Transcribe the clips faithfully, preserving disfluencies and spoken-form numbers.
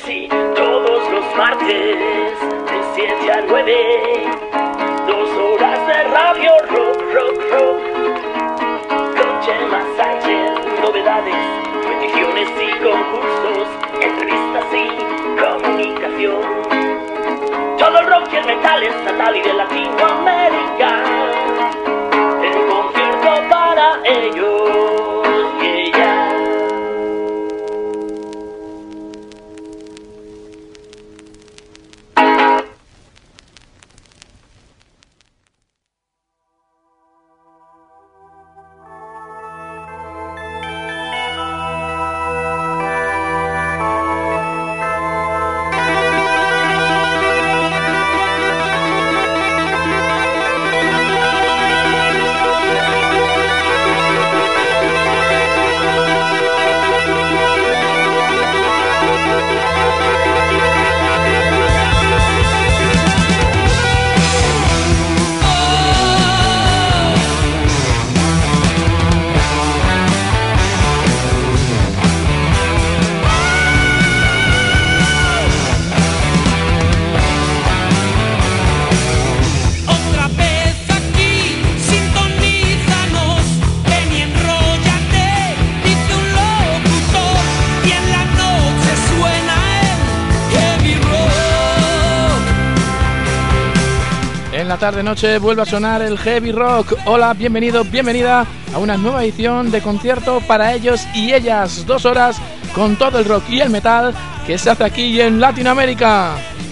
sí, todos los martes, de siete a nueve, dos horas de radio rock, rock, rock, con Chema Sánchez, novedades, peticiones y concursos, entrevistas y comunicación. Todo el rock y el metal estatal y de Latinoamérica, en concierto para ellos y ellas. Tarde noche vuelve a sonar el heavy rock. Hola, bienvenido, bienvenida a una nueva edición de concierto para ellos y ellas. Dos horas con todo el rock y el metal que se hace aquí en Latinoamérica.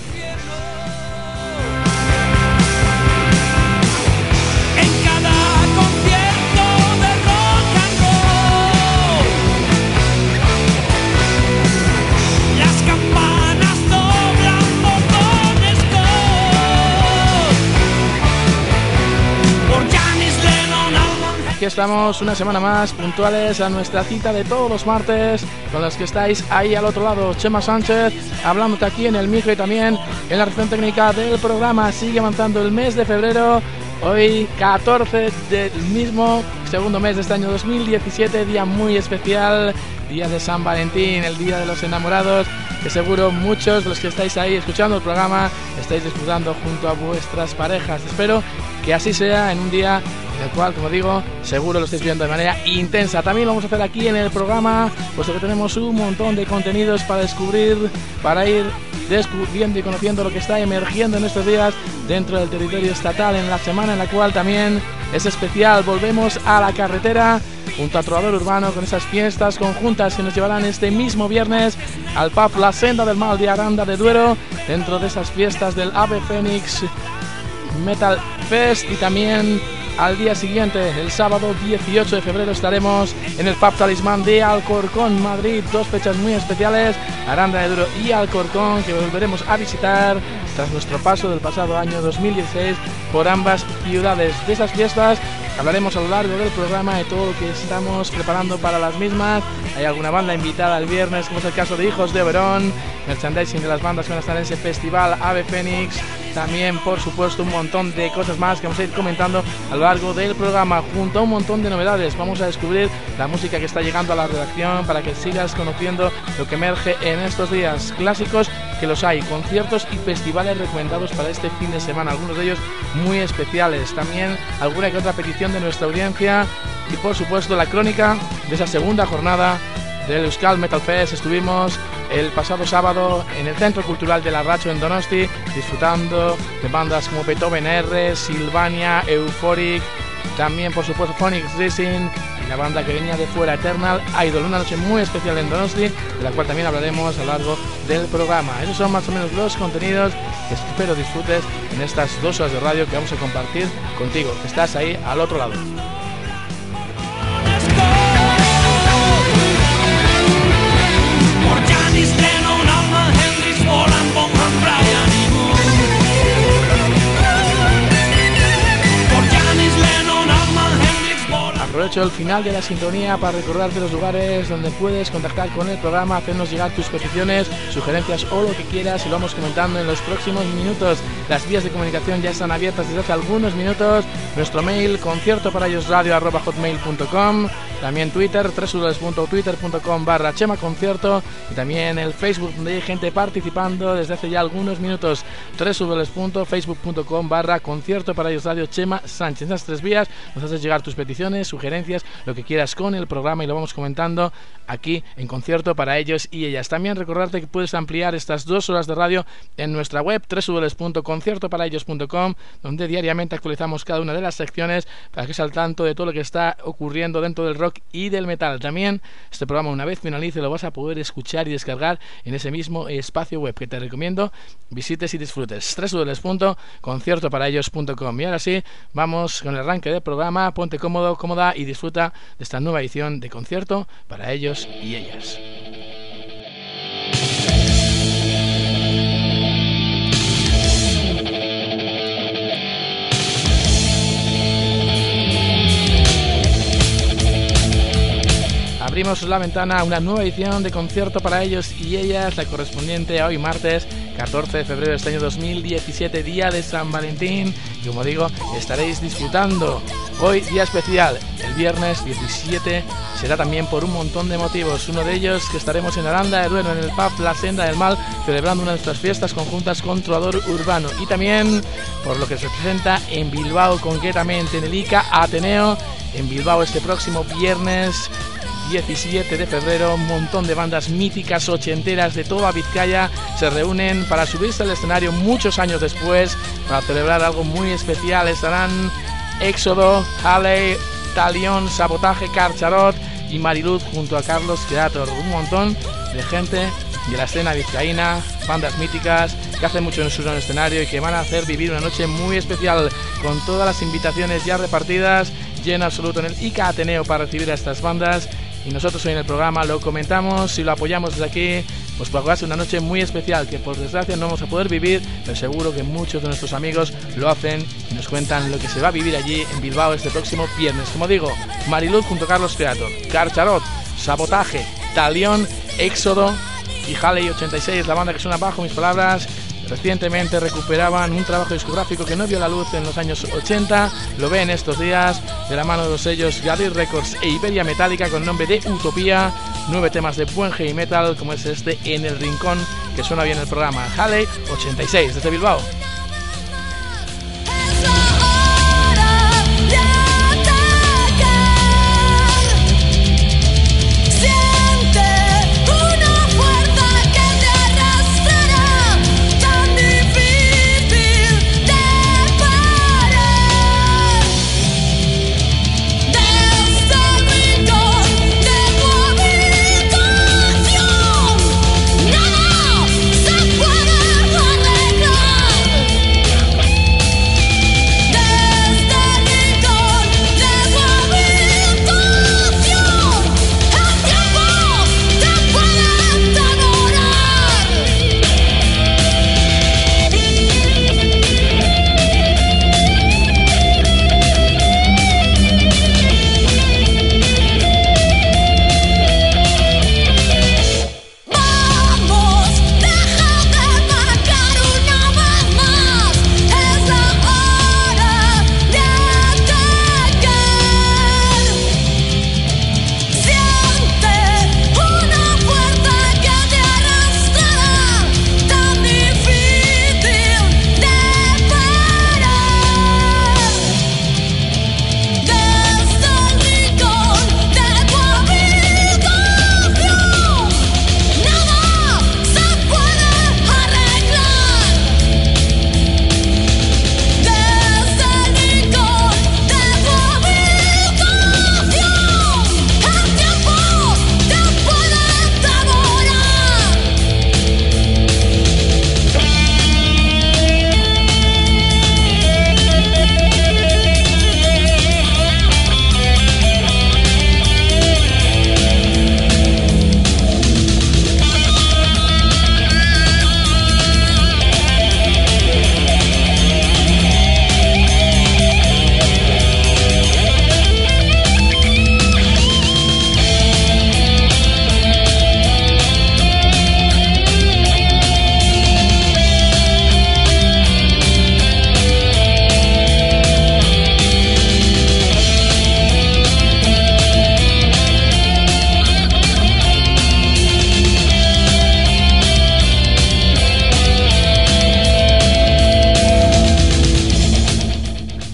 Aquí estamos una semana más puntuales a nuestra cita de todos los martes con los que estáis ahí al otro lado. Chema Sánchez hablándote aquí en el micro y también en la recepción técnica del programa. Sigue avanzando el mes de febrero, hoy catorce del mismo segundo mes de este año dos mil diecisiete, día muy especial, día de San Valentín, el día de los enamorados, que seguro muchos de los que estáis ahí escuchando el programa estáis disfrutando junto a vuestras parejas. Espero que así sea en un día en el cual, como digo, seguro lo estáis viendo de manera intensa. También lo vamos a hacer aquí en el programa, puesto que tenemos un montón de contenidos para descubrir, para ir descubriendo y conociendo lo que está emergiendo en estos días dentro del territorio estatal, en la semana en la cual también es especial. Volvemos a la carretera junto a Trovador Urbano con esas fiestas conjuntas que nos llevarán este mismo viernes al pub La Senda del Mal de Aranda de Duero, dentro de esas fiestas del Ave Fénix Metal Fest. Y también al día siguiente, el sábado dieciocho de febrero, estaremos en el pub Talismán de Alcorcón, Madrid. Dos fechas muy especiales, Aranda de Duero y Alcorcón, que volveremos a visitar tras nuestro paso del pasado año dos mil dieciséis por ambas ciudades. De esas fiestas hablaremos a lo largo del programa, de todo lo que estamos preparando para las mismas. Hay alguna banda invitada el viernes, como es el caso de Hijos de Oberón, merchandising de las bandas que van a estar en ese festival Ave Fénix. También, por supuesto, un montón de cosas más que vamos a ir comentando a lo largo del programa, junto a un montón de novedades. Vamos a descubrir la música que está llegando a la redacción para que sigas conociendo lo que emerge en estos días. Clásicos, que los hay, conciertos y festivales recomendados para este fin de semana, algunos de ellos muy especiales. También alguna que otra petición de nuestra audiencia y, por supuesto, la crónica de esa segunda jornada del Euskal Metal Fest. Estuvimos el pasado sábado en el Centro Cultural de Larracho en Donosti, disfrutando de bandas como Beethoven R, Silvania, Euphoric, también por supuesto Phoenix Rising y la banda que venía de fuera, Eternal Idol. Una noche muy especial en Donosti, de la cual también hablaremos a lo largo del programa. Esos son más o menos los contenidos que espero disfrutes en estas dos horas de radio que vamos a compartir contigo. Estás ahí al otro lado. Aprovecho el final de la sintonía para recordarte los lugares donde puedes contactar con el programa, hacernos llegar tus peticiones, sugerencias o lo que quieras, y lo vamos comentando en los próximos minutos. Las vías de comunicación ya están abiertas desde hace algunos minutos. Nuestro mail, concierto para ellos radio arroba hotmail punto com. también Twitter, www.twitter.com barra Chema Concierto, y también el Facebook, donde hay gente participando desde hace ya algunos minutos, www.facebook.com barra Concierto para ellos Radio Chema Sánchez. En esas tres vías nos haces llegar tus peticiones, sugerencias, lo que quieras con el programa, y lo vamos comentando aquí en Concierto para ellos y ellas. También recordarte que puedes ampliar estas dos horas de radio en nuestra web, www punto concierto para ellos punto com, donde diariamente actualizamos cada una de las secciones para que estés al tanto de todo lo que está ocurriendo dentro del rock y del metal. También este programa, una vez finalice, lo vas a poder escuchar y descargar en ese mismo espacio web que te recomiendo visites y disfrutes, www punto concierto para ellos punto com. Y ahora sí, vamos con el arranque del programa. Ponte cómodo, cómoda y disfruta de esta nueva edición de Concierto para ellos y ellas. Abrimos la ventana a una nueva edición de Concierto para ellos y ellas, la correspondiente a hoy martes catorce de febrero de este año dos mil diecisiete, día de San Valentín, y como digo, estaréis disfrutando hoy día especial. El viernes diecisiete será también por un montón de motivos, uno de ellos que estaremos en Aranda de Duero, en el pub La Senda del Mal, celebrando una de nuestras fiestas conjuntas con Trovador Urbano, y también por lo que se presenta en Bilbao, concretamente en el I C A Ateneo en Bilbao este próximo viernes diecisiete de febrero. Un montón de bandas míticas ochenteras de toda Vizcaya se reúnen para subirse al escenario muchos años después para celebrar algo muy especial. Estarán Éxodo, Halley, Talión, Sabotaje, Carcharot y Mariluz junto a Carlos Creator. Un montón de gente de la escena vizcaína, bandas míticas que hacen mucho en su escenario y que van a hacer vivir una noche muy especial, con todas las invitaciones ya repartidas, lleno absoluto en el I C A Ateneo para recibir a estas bandas. Y nosotros hoy en el programa lo comentamos y lo apoyamos desde aquí, pues para que va a ser una noche muy especial que por desgracia no vamos a poder vivir, pero seguro que muchos de nuestros amigos lo hacen y nos cuentan lo que se va a vivir allí en Bilbao este próximo viernes. Como digo, Mariluz junto a Carlos Creator, Carcharot, Sabotaje, Talión, Éxodo y Halley ochenta y seis, la banda que suena bajo mis palabras. Recientemente recuperaban un trabajo discográfico que no vio la luz en los años ochenta, lo ven estos días de la mano de los sellos Gadir Records e Iberia Metálica con el nombre de Utopía. Nueve temas de buen heavy metal como es este En el Rincón, que suena bien el programa. Halley ochenta y seis desde Bilbao. Nada se puede arreglar.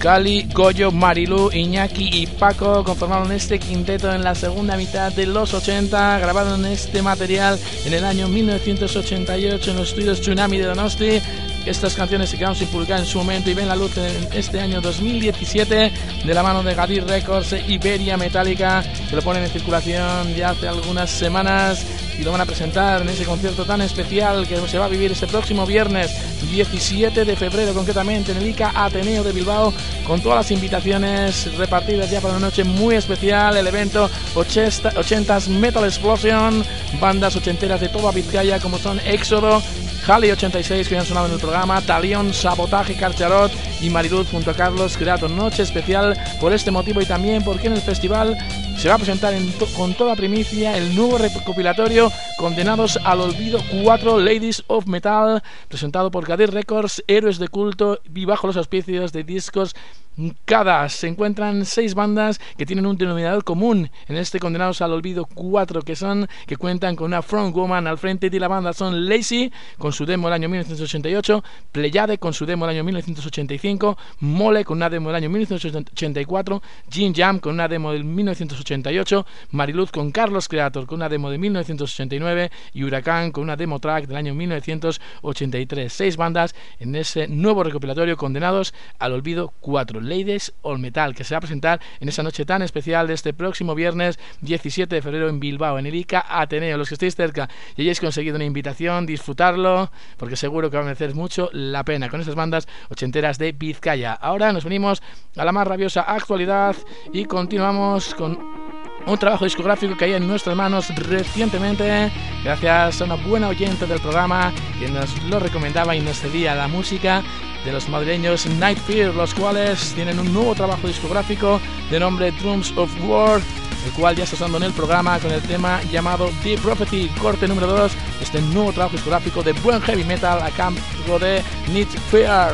Cali, Goyo, Marilú, Iñaki y Paco conformaron este quinteto en la segunda mitad de los ochenta. Grabaron este material en el año mil novecientos ochenta y ocho en los estudios Tsunami de Donosti. Estas canciones se quedaron sin publicar en su momento y ven la luz en este año dos mil diecisiete de la mano de Gadir Records e Iberia Metallica, que lo ponen en circulación ya hace algunas semanas y lo van a presentar en ese concierto tan especial que se va a vivir este próximo viernes diecisiete de febrero, concretamente en el ICA Ateneo de Bilbao, con todas las invitaciones repartidas ya para una noche muy especial. El evento ochentas Metal Explosion, bandas ochenteras de toda Vizcaya como son Éxodo, Halley ochenta y seis, que ya han sonado en el programa, Talión, Sabotaje, Carcharot y Mariluz junto a Carlos Creator. Noche especial por este motivo y también porque en el festival se va a presentar en to con toda primicia el nuevo recopilatorio Condenados al Olvido cuatro Ladies of Metal, presentado por Gadir Records, Héroes de Culto y bajo los auspicios de Discos Cada. Se encuentran seis bandas que tienen un denominador común en este Condenados al Olvido cuatro, que son que cuentan con una frontwoman al frente de la banda. Son Lazy con su demo del año mil novecientos ochenta y ocho, Pleiade con su demo del año mil novecientos ochenta y cinco, Mole con una demo del año mil novecientos ochenta y cuatro, Jin Jam con una demo del mil novecientos ochenta y ocho, Mariluz con Carlos Creator con una demo de mil novecientos ochenta y nueve y Huracán con una demo track del año mil novecientos ochenta y tres. Seis bandas en ese nuevo recopilatorio Condenados al Olvido cuatro, Ladies of Metal, que se va a presentar en esa noche tan especial de este próximo viernes diecisiete de febrero en Bilbao, en el ICA Ateneo. Los que estéis cerca y hayáis conseguido una invitación, disfrutarlo, porque seguro que va a merecer mucho la pena con estas bandas ochenteras de Vizcaya. Ahora nos venimos a la más rabiosa actualidad y continuamos con un trabajo discográfico que hay en nuestras manos recientemente, gracias a una buena oyente del programa que nos lo recomendaba y nos cedía la música de los madrileños Night Fear, los cuales tienen un nuevo trabajo discográfico de nombre Drums of War, el cual ya está sonando en el programa con el tema llamado The Prophecy, corte número dos, este nuevo trabajo discográfico de buen heavy metal a cargo de Night Fear.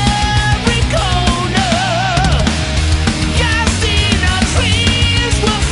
We'll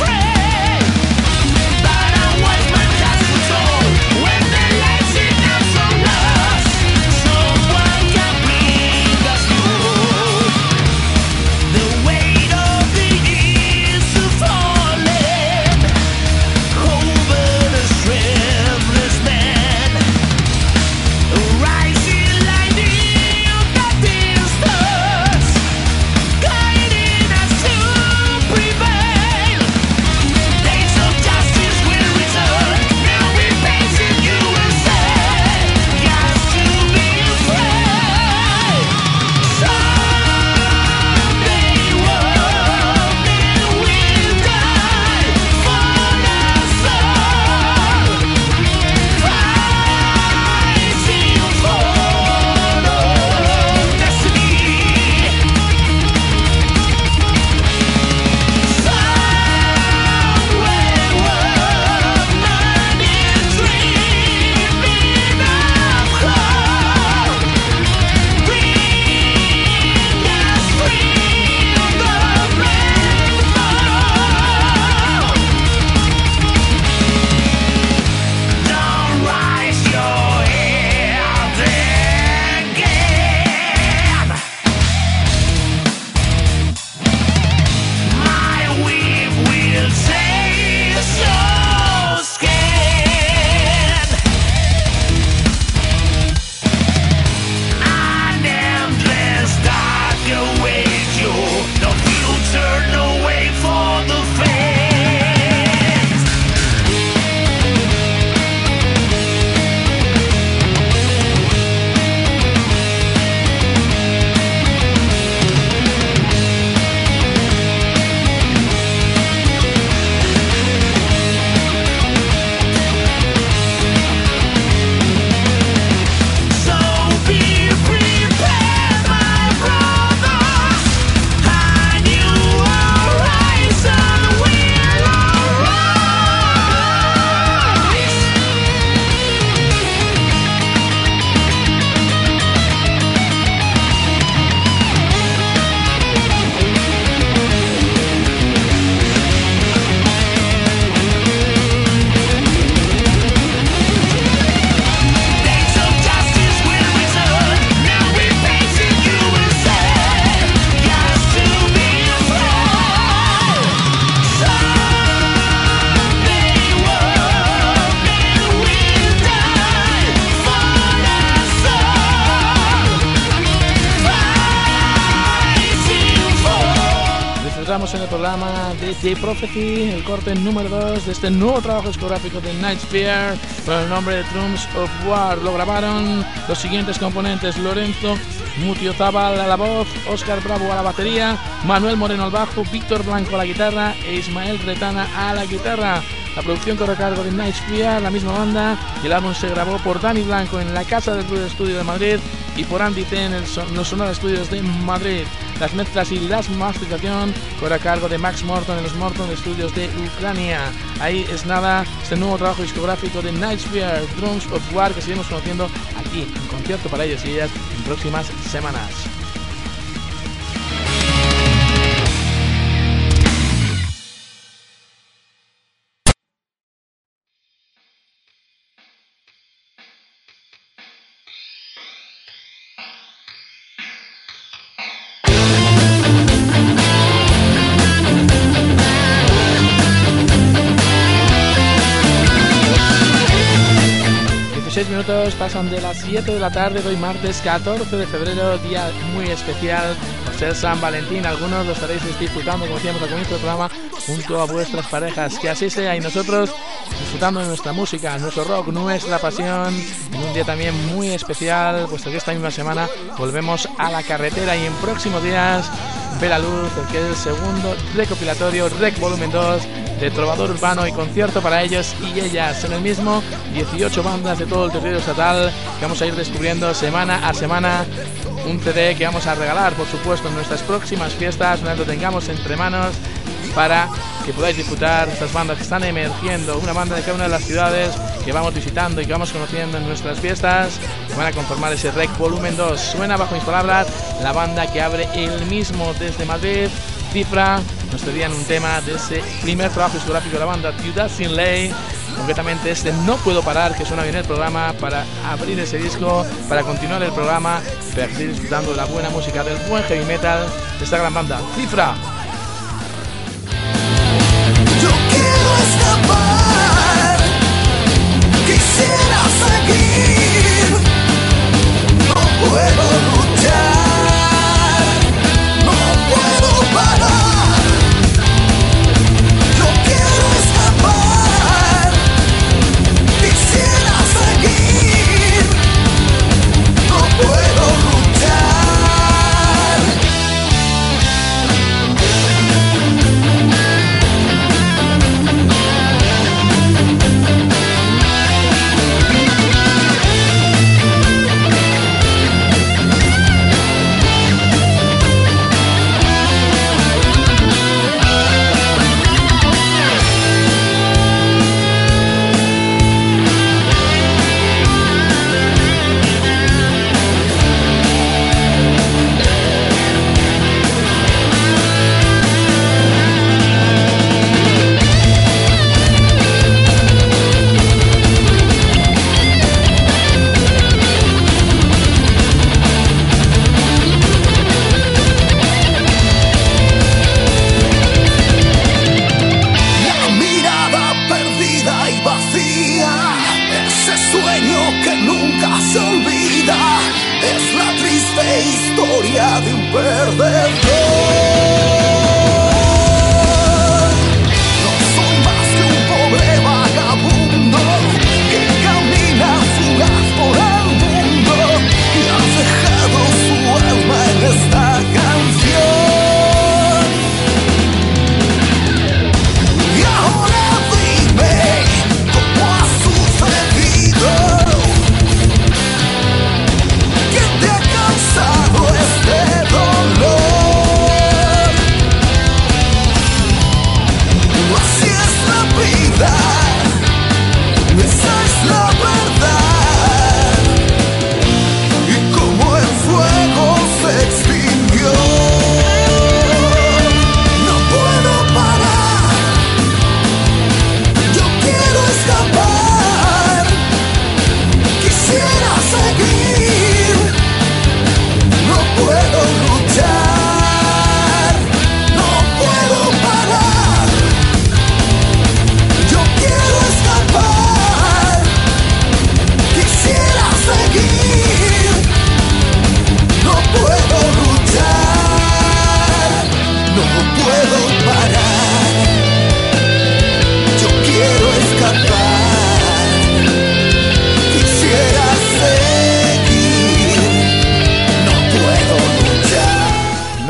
entramos en el programa de The Prophecy, el corte número dos de este nuevo trabajo discográfico de Night Sphere con el nombre de Drums of War. Lo grabaron los siguientes componentes: Lorenzo Mutiozábal a la voz, Óscar Bravo a la batería, Manuel Moreno al bajo, Víctor Blanco a la guitarra e Ismael Retana a la guitarra. La producción corre a cargo de Night Sphere, la misma banda, y el álbum se grabó por Dani Blanco en la Casa del Ruido Estudio de Madrid y por Andy T en el son los Sonora Studios de Madrid. Las mezclas y la masterización corre a cargo de Max Morton en los Morton Studios de Ucrania. Ahí es nada, este nuevo trabajo discográfico de Night Sphere, Drums of War, que seguimos conociendo aquí en concierto para ellos y ellas en próximas semanas. Minutos pasan de las siete de la tarde de hoy martes catorce de febrero, día muy especial por ser San Valentín. Algunos lo estaréis disfrutando, como decíamos al comienzo del programa, junto a vuestras parejas. Que así sea, y nosotros disfrutando de nuestra música, nuestro rock, nuestra pasión, en un día también muy especial, puesto que esta misma semana volvemos a la carretera y en próximos días ve la luz el que es el segundo recopilatorio Rec Volumen dos de Trovador Urbano y concierto para ellos y ellas. En el mismo, dieciocho bandas de todo el territorio estatal que vamos a ir descubriendo semana a semana. Un C D que vamos a regalar, por supuesto, en nuestras próximas fiestas, una vez lo tengamos entre manos, para que podáis disfrutar estas bandas que están emergiendo, una banda de cada una de las ciudades que vamos visitando y que vamos conociendo en nuestras fiestas, que van a conformar ese Rec Volumen dos. Suena, bajo mis palabras, la banda que abre el mismo desde Madrid, Cifra. Nos pedían un tema de ese primer trabajo discográfico de la banda, Ciudad Sin Ley, concretamente este No Puedo Parar, que suena bien el programa para abrir ese disco, para continuar el programa, para seguir disfrutando de la buena música, del buen heavy metal de esta gran banda, Cifra. Yo quiero escapar, quisiera seguir, no puedo luchar, no puedo parar. Yo quiero escapar, quisiera seguir, no puedo luchar. Historia de un perdedor. No soy más que un pobre vagabundo que camina fugaz por el mundo y ha dejado su alma en esta canción. Y ahora dime cómo ha sucedido. ¿Quién te ha causado este dolor?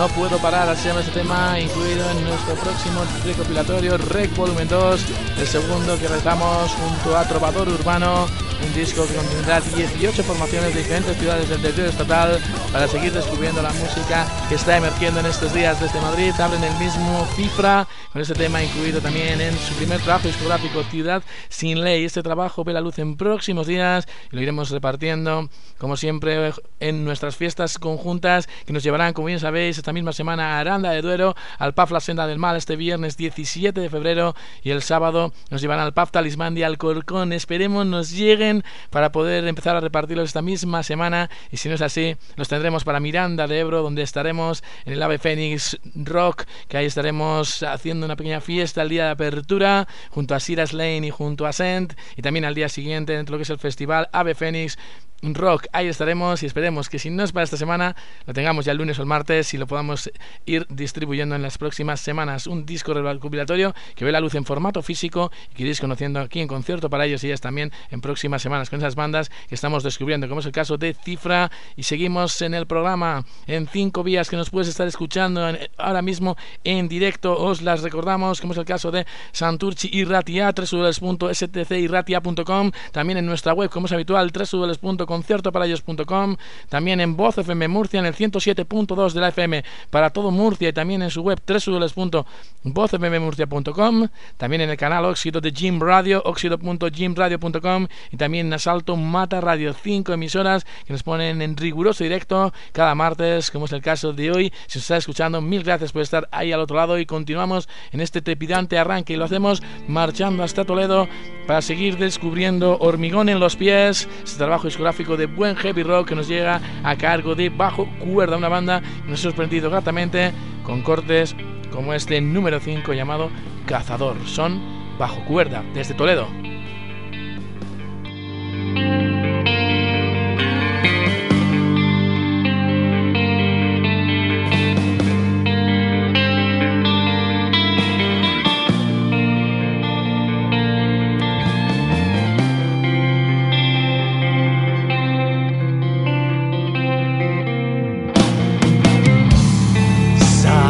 puedo parar, así se llama este tema, incluido en nuestro próximo recopilatorio Rec Volumen dos, el segundo que realizamos junto a Trovador Urbano, un disco que contendrá dieciocho formaciones de diferentes ciudades del territorio estatal para seguir descubriendo la música que está emergiendo en estos días desde Madrid. Abren el mismo Cifra con este tema incluido también en su primer trabajo discográfico Ciudad Sin Ley. Este trabajo ve la luz en próximos días y lo iremos repartiendo como siempre en nuestras fiestas conjuntas que nos llevarán, como bien sabéis, esta misma semana a Aranda de Duero, al P A F La Senda del Mal este viernes diecisiete de febrero, y el sábado nos llevarán al P A F Talismán de Alcorcón. Esperemos nos lleguen para poder empezar a repartirlos esta misma semana, y si no es así los tendremos para Miranda de Ebro, donde estaremos en el Ave Fénix Rock, que ahí estaremos haciendo una pequeña fiesta el día de apertura junto a Siras Lane y junto a Sent, y también al día siguiente dentro de lo que es el festival Ave Fénix Rock. Ahí estaremos y esperemos que si no es para esta semana lo tengamos ya el lunes o el martes y lo podamos ir distribuyendo en las próximas semanas. Un disco recopilatorio que ve la luz en formato físico y que iréis conociendo aquí en concierto para ellos y ellas también en próximas semanas con esas bandas que estamos descubriendo, como es el caso de Cifra. Y seguimos en el programa en cinco vías que nos puedes estar escuchando en, ahora mismo en directo. Os las recordamos, como es el caso de Santurchi Irratia, doble u doble u doble u punto s t c irratia punto com, también en nuestra web como es habitual doble u doble u doble u punto concierto para ellos punto com, también en Voz F M Murcia en el ciento siete punto dos de la F M para todo Murcia, y también en su web doble u doble u doble u punto voz f m murcia punto com, también en el canal Óxido de Jim Radio, óxido punto jim radio punto com, y también en Asalto Mata Radio, cinco emisoras que nos ponen en riguroso directo cada martes, como es el caso de hoy. Si os está escuchando, mil gracias por estar ahí al otro lado, y continuamos en este trepidante arranque y lo hacemos marchando hasta Toledo para seguir descubriendo Hormigón en los Pies, este trabajo discográfico de buen heavy rock que nos llega a cargo de Bajo Cuerda, una banda que nos ha sorprendido gratamente con cortes como este número cinco llamado Cazador. Son Bajo Cuerda desde Toledo.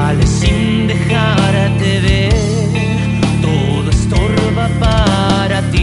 Para ti.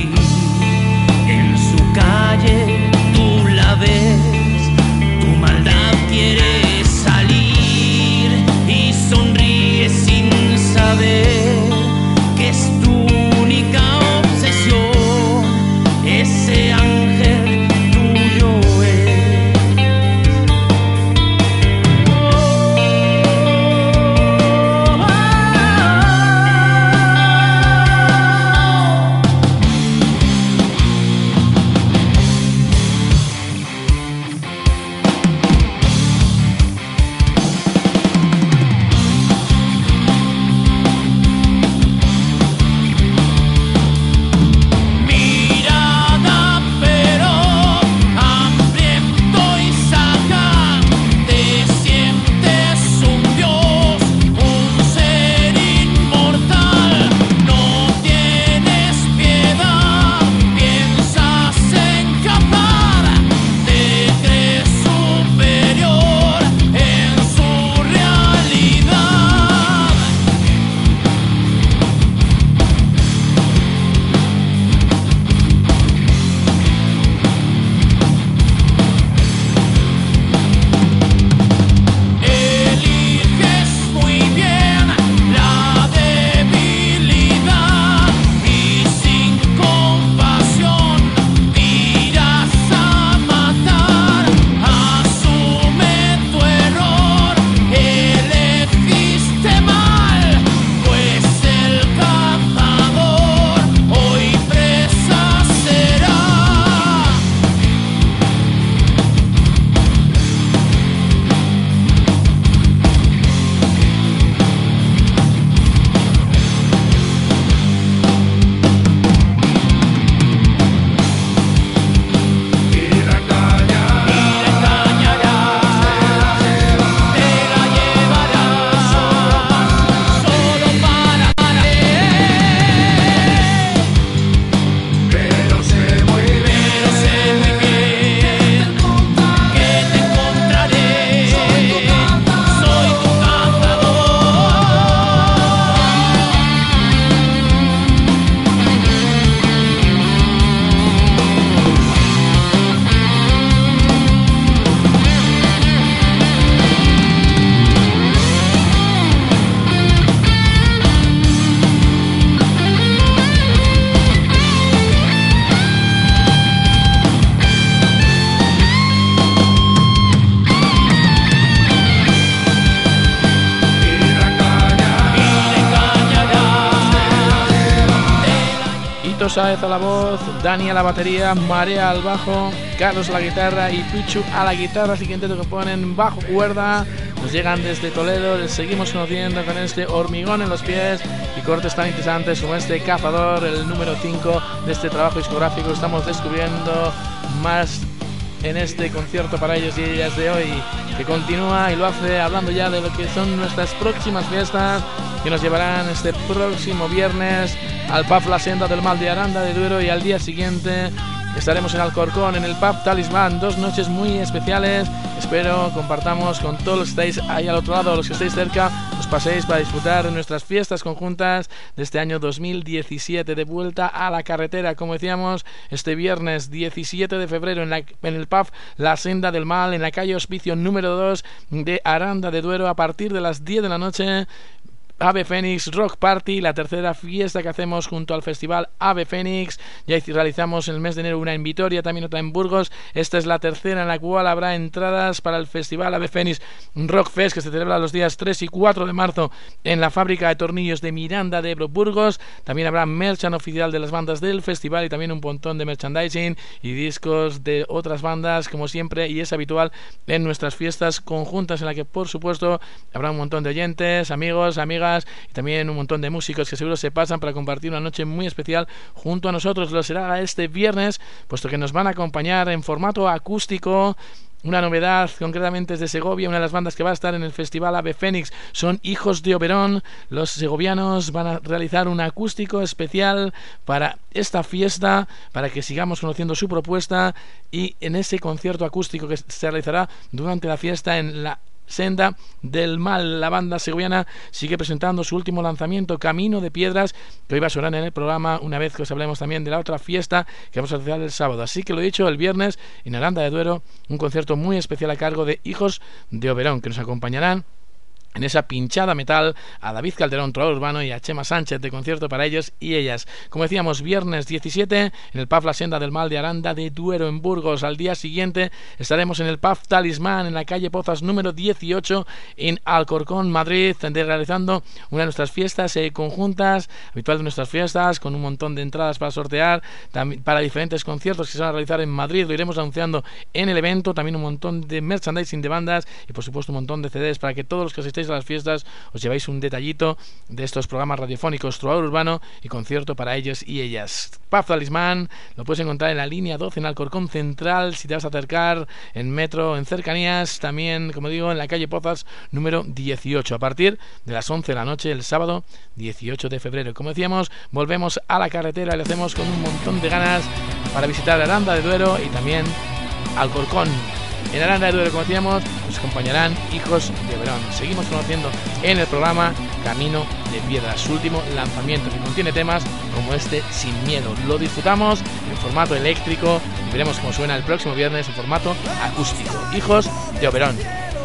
Nacho Sáez a la voz, Dani a la batería, Marea al bajo, Carlos a la guitarra y Pichu a la guitarra. Siguiente que ponen bajo cuerda. Nos llegan desde Toledo, les seguimos conociendo con este hormigón en los pies y cortes tan interesantes como este Cazador, el número cinco de este trabajo discográfico. Estamos descubriendo más en este concierto para ellos y ellas de hoy, que continúa y lo hace hablando ya de lo que son nuestras próximas fiestas, que nos llevarán este próximo viernes al pub La Senda del Mal de Aranda de Duero, y al día siguiente estaremos en Alcorcón en el pub Talismán. Dos noches muy especiales. Espero compartamos con todos los que estáis ahí al otro lado, los que estáis cerca, os paséis para disfrutar de nuestras fiestas conjuntas de este año dos mil diecisiete, de vuelta a la carretera, como decíamos, este viernes diecisiete de febrero en, la, en el pub La Senda del Mal, en la calle Hospicio número dos de Aranda de Duero, a partir de las diez de la noche. Ave Fénix Rock Party, la tercera fiesta que hacemos junto al festival Ave Fénix. Ya realizamos en el mes de enero una en Vitoria, también otra en Burgos. Esta es la tercera en la cual habrá entradas para el festival Ave Fénix Rock Fest, que se celebra los días tres y cuatro de marzo en la fábrica de tornillos de Miranda de Ebro, Burgos. También habrá merchan oficial de las bandas del festival y también un montón de merchandising y discos de otras bandas, como siempre y es habitual en nuestras fiestas conjuntas, en la que por supuesto habrá un montón de oyentes, amigos, amigas y también un montón de músicos que seguro se pasan para compartir una noche muy especial junto a nosotros. Lo será este viernes, puesto que nos van a acompañar en formato acústico. Una novedad, concretamente es de Segovia. Una de las bandas que va a estar en el festival Ave Fénix son Hijos de Oberón. Los segovianos van a realizar un acústico especial para esta fiesta, para que sigamos conociendo su propuesta, y en ese concierto acústico que se realizará durante la fiesta en la Senda del Mal, la banda segoviana sigue presentando su último lanzamiento, Camino de Piedras, que hoy va a sonar en el programa, una vez que os hablemos también de la otra fiesta que vamos a hacer el sábado. Así que lo dicho, el viernes en Aranda de Duero, un concierto muy especial a cargo de Hijos de Oberón, que nos acompañarán en esa pinchada metal a David Calderón, trovador urbano, y a Chema Sánchez, de concierto para ellos y ellas. Como decíamos, viernes diecisiete en el pub La Senda del Mal de Aranda de Duero, en Burgos. Al día siguiente estaremos en el pub Talismán, en la calle Pozas número dieciocho, en Alcorcón, Madrid, realizando una de nuestras fiestas eh, conjuntas, habitual de nuestras fiestas, con un montón de entradas para sortear, también para diferentes conciertos que se van a realizar en Madrid. Lo iremos anunciando en el evento. También un montón de merchandising de bandas y por supuesto un montón de C Ds para que todos los que asistáis a las fiestas os lleváis un detallito de estos programas radiofónicos Trovador Urbano y concierto para ellos y ellas. Pub Talismán lo puedes encontrar en la línea doce en Alcorcón Central, si te vas a acercar en metro, en cercanías. También, como digo, en la calle Pozas número dieciocho, a partir de las once de la noche el sábado dieciocho de febrero. Como decíamos, volvemos a la carretera y lo hacemos con un montón de ganas para visitar Aranda de Duero y también Alcorcón. En Aranda de Duero, como decíamos, nos acompañarán Hijos de Oberón. Seguimos conociendo en el programa Camino de Piedras, su último lanzamiento, que contiene temas como este Sin Miedo. Lo disfrutamos en formato eléctrico y veremos cómo suena el próximo viernes en formato acústico. Hijos de Oberón.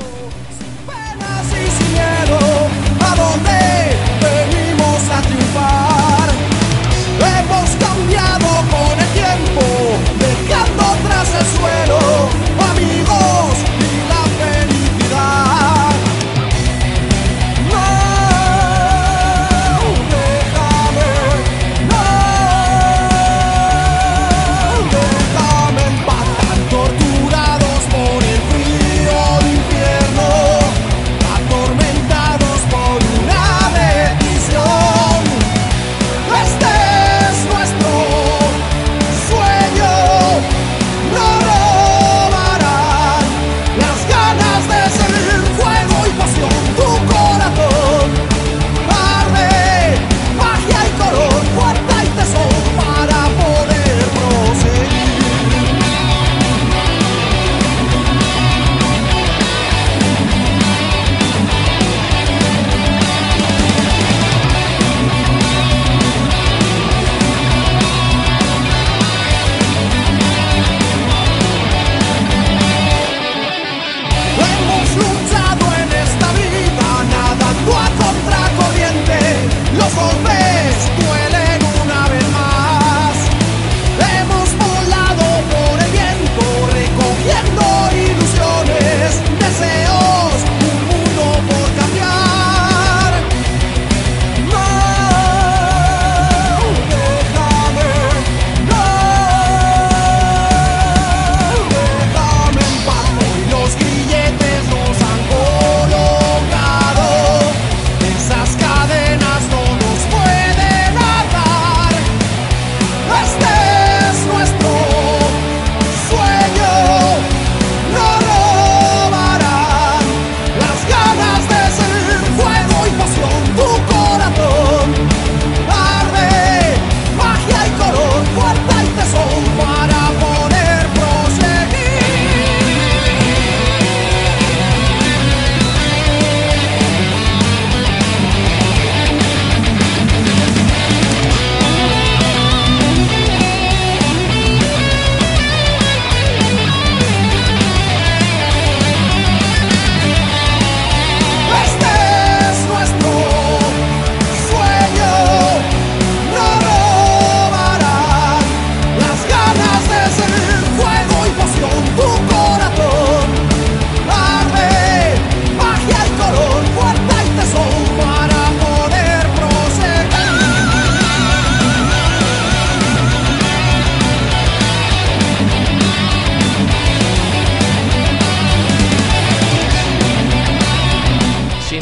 Sin miedo, ¿a dónde venimos a triunfar? Hemos cambiado con el tiempo, dejando atrás el suelo, amigos, y la felicidad. No, déjame, no, déjame en paz, tan torturados por el frío del infierno.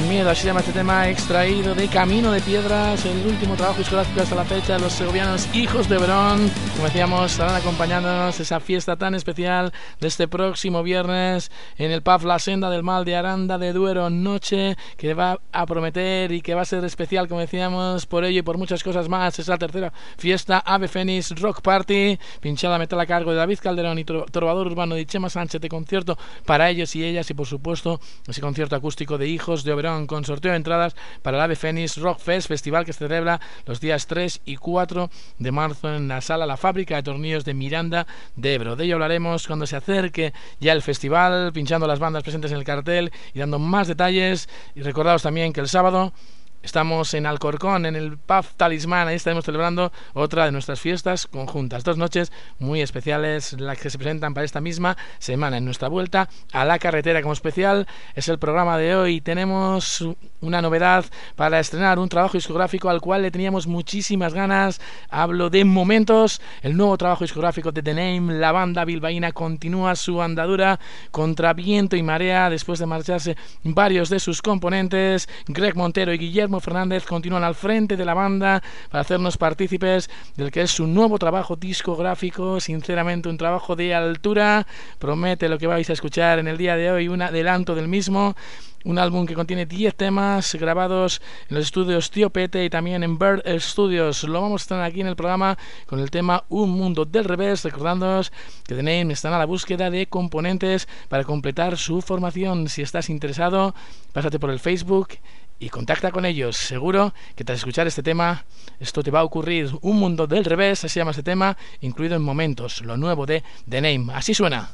miedo, así se llama este tema, extraído de Camino de Piedras, el último trabajo discográfico hasta la fecha de los segovianos Hijos de Oberón. Como decíamos, estarán acompañándonos esa fiesta tan especial de este próximo viernes en el pub La Senda del Mal de Aranda de Duero, noche que va a prometer y que va a ser especial, como decíamos, por ello y por muchas cosas más. Es la tercera fiesta Ave Fénix Rock Party, pinchada metal a cargo de David Calderón y trovador urbano de Chema Sánchez, de concierto para ellos y ellas, y por supuesto ese concierto acústico de Hijos de Oberón, con sorteo de entradas para el Ave Fénix Rock Fest, festival que se celebra los días tres y cuatro de marzo en la sala La Fábrica de Tornillos de Miranda de Ebro. De ello hablaremos cuando se acerque ya el festival, pinchando las bandas presentes en el cartel y dando más detalles. Y recordaos también que el sábado estamos en Alcorcón, en el pub Talismán. Ahí estaremos celebrando otra de nuestras fiestas conjuntas. Dos noches muy especiales las que se presentan para esta misma semana. En nuestra vuelta a la carretera, como especial es el programa de hoy. Tenemos una novedad para estrenar, un trabajo discográfico al cual le teníamos muchísimas ganas. Hablo de Momentos, el nuevo trabajo discográfico de The Name. La banda bilbaína continúa su andadura contra viento y marea después de marcharse varios de sus componentes. Greg Montero y Guillermo Fernández continúan al frente de la banda para hacernos partícipes del que es su nuevo trabajo discográfico. Sinceramente, un trabajo de altura. Promete lo que vais a escuchar en el día de hoy, un adelanto del mismo. Un álbum que contiene diez temas grabados en los estudios Tío Pete y también en Bird Studios. Lo vamos a estar aquí en el programa con el tema Un Mundo del Revés, recordándoos que The Name están a la búsqueda de componentes para completar su formación. Si estás interesado, pásate por el Facebook y contacta con ellos. Seguro que tras escuchar este tema esto te va a ocurrir. Un Mundo del Revés, así se llama este tema, incluido en Momentos, lo nuevo de The Name. Así suena.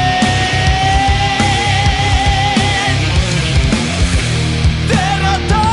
Derrotado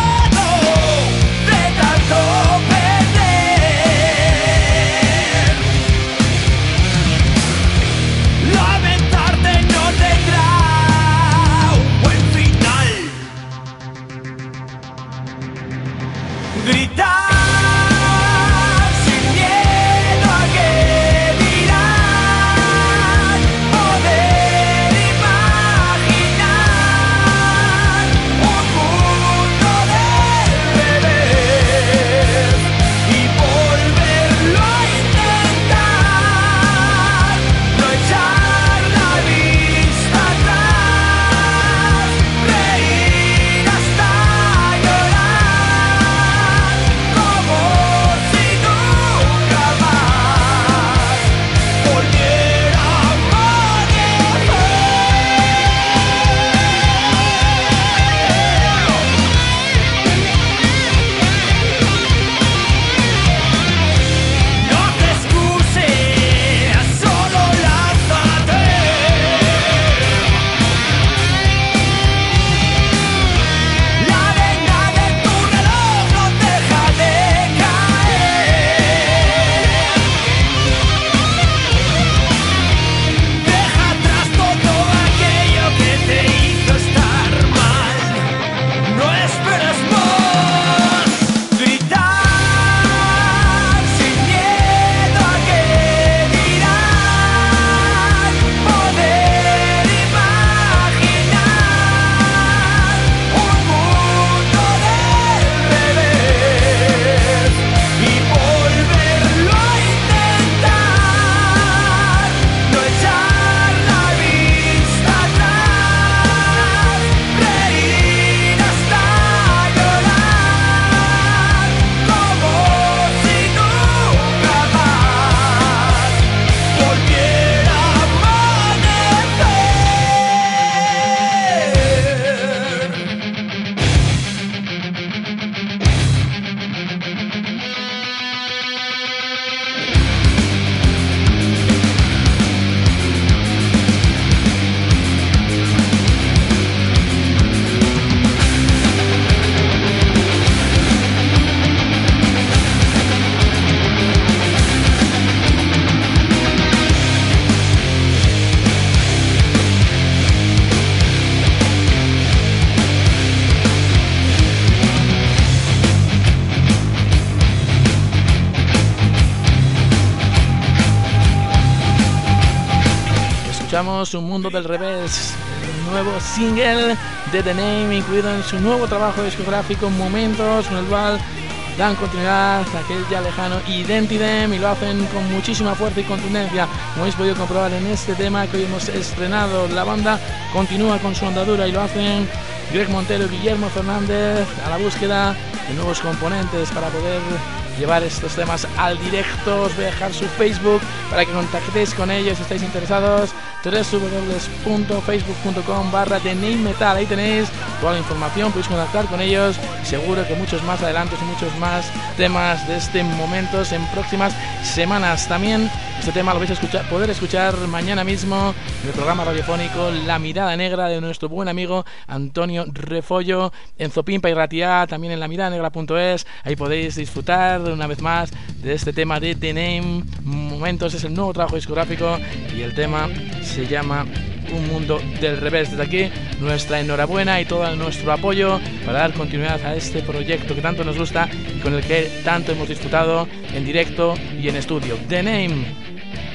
escuchamos Un Mundo del Revés, el nuevo single de The Name, incluido en su nuevo trabajo discográfico Momentos, con el cual dan continuidad a aquel ya lejano Identidem, y lo hacen con muchísima fuerza y contundencia, como habéis podido comprobar en este tema que hoy hemos estrenado. La banda continúa con su andadura y lo hacen Greg Montero y Guillermo Fernández a la búsqueda de nuevos componentes para poder llevar estos temas al directo. Os voy a dejar su Facebook para que contactéis con ellos si estáis interesados. doble u doble u doble u punto facebook punto com barra The Name Metal. Ahí tenéis toda la información, podéis contactar con ellos. Seguro que muchos más adelantos y muchos más temas de este momento en próximas semanas. También este tema lo vais a escuchar, poder escuchar mañana mismo en el programa radiofónico La Mirada Negra de nuestro buen amigo Antonio Refollo en Zopimpa y Ratiá, también en la mirada negra punto es. Ahí podéis disfrutar una vez más de este tema de The Name. Momentos es el nuevo trabajo discográfico y el tema se llama Un Mundo del Revés. Desde aquí nuestra enhorabuena y todo nuestro apoyo para dar continuidad a este proyecto que tanto nos gusta y con el que tanto hemos disfrutado en directo y en estudio. The Name.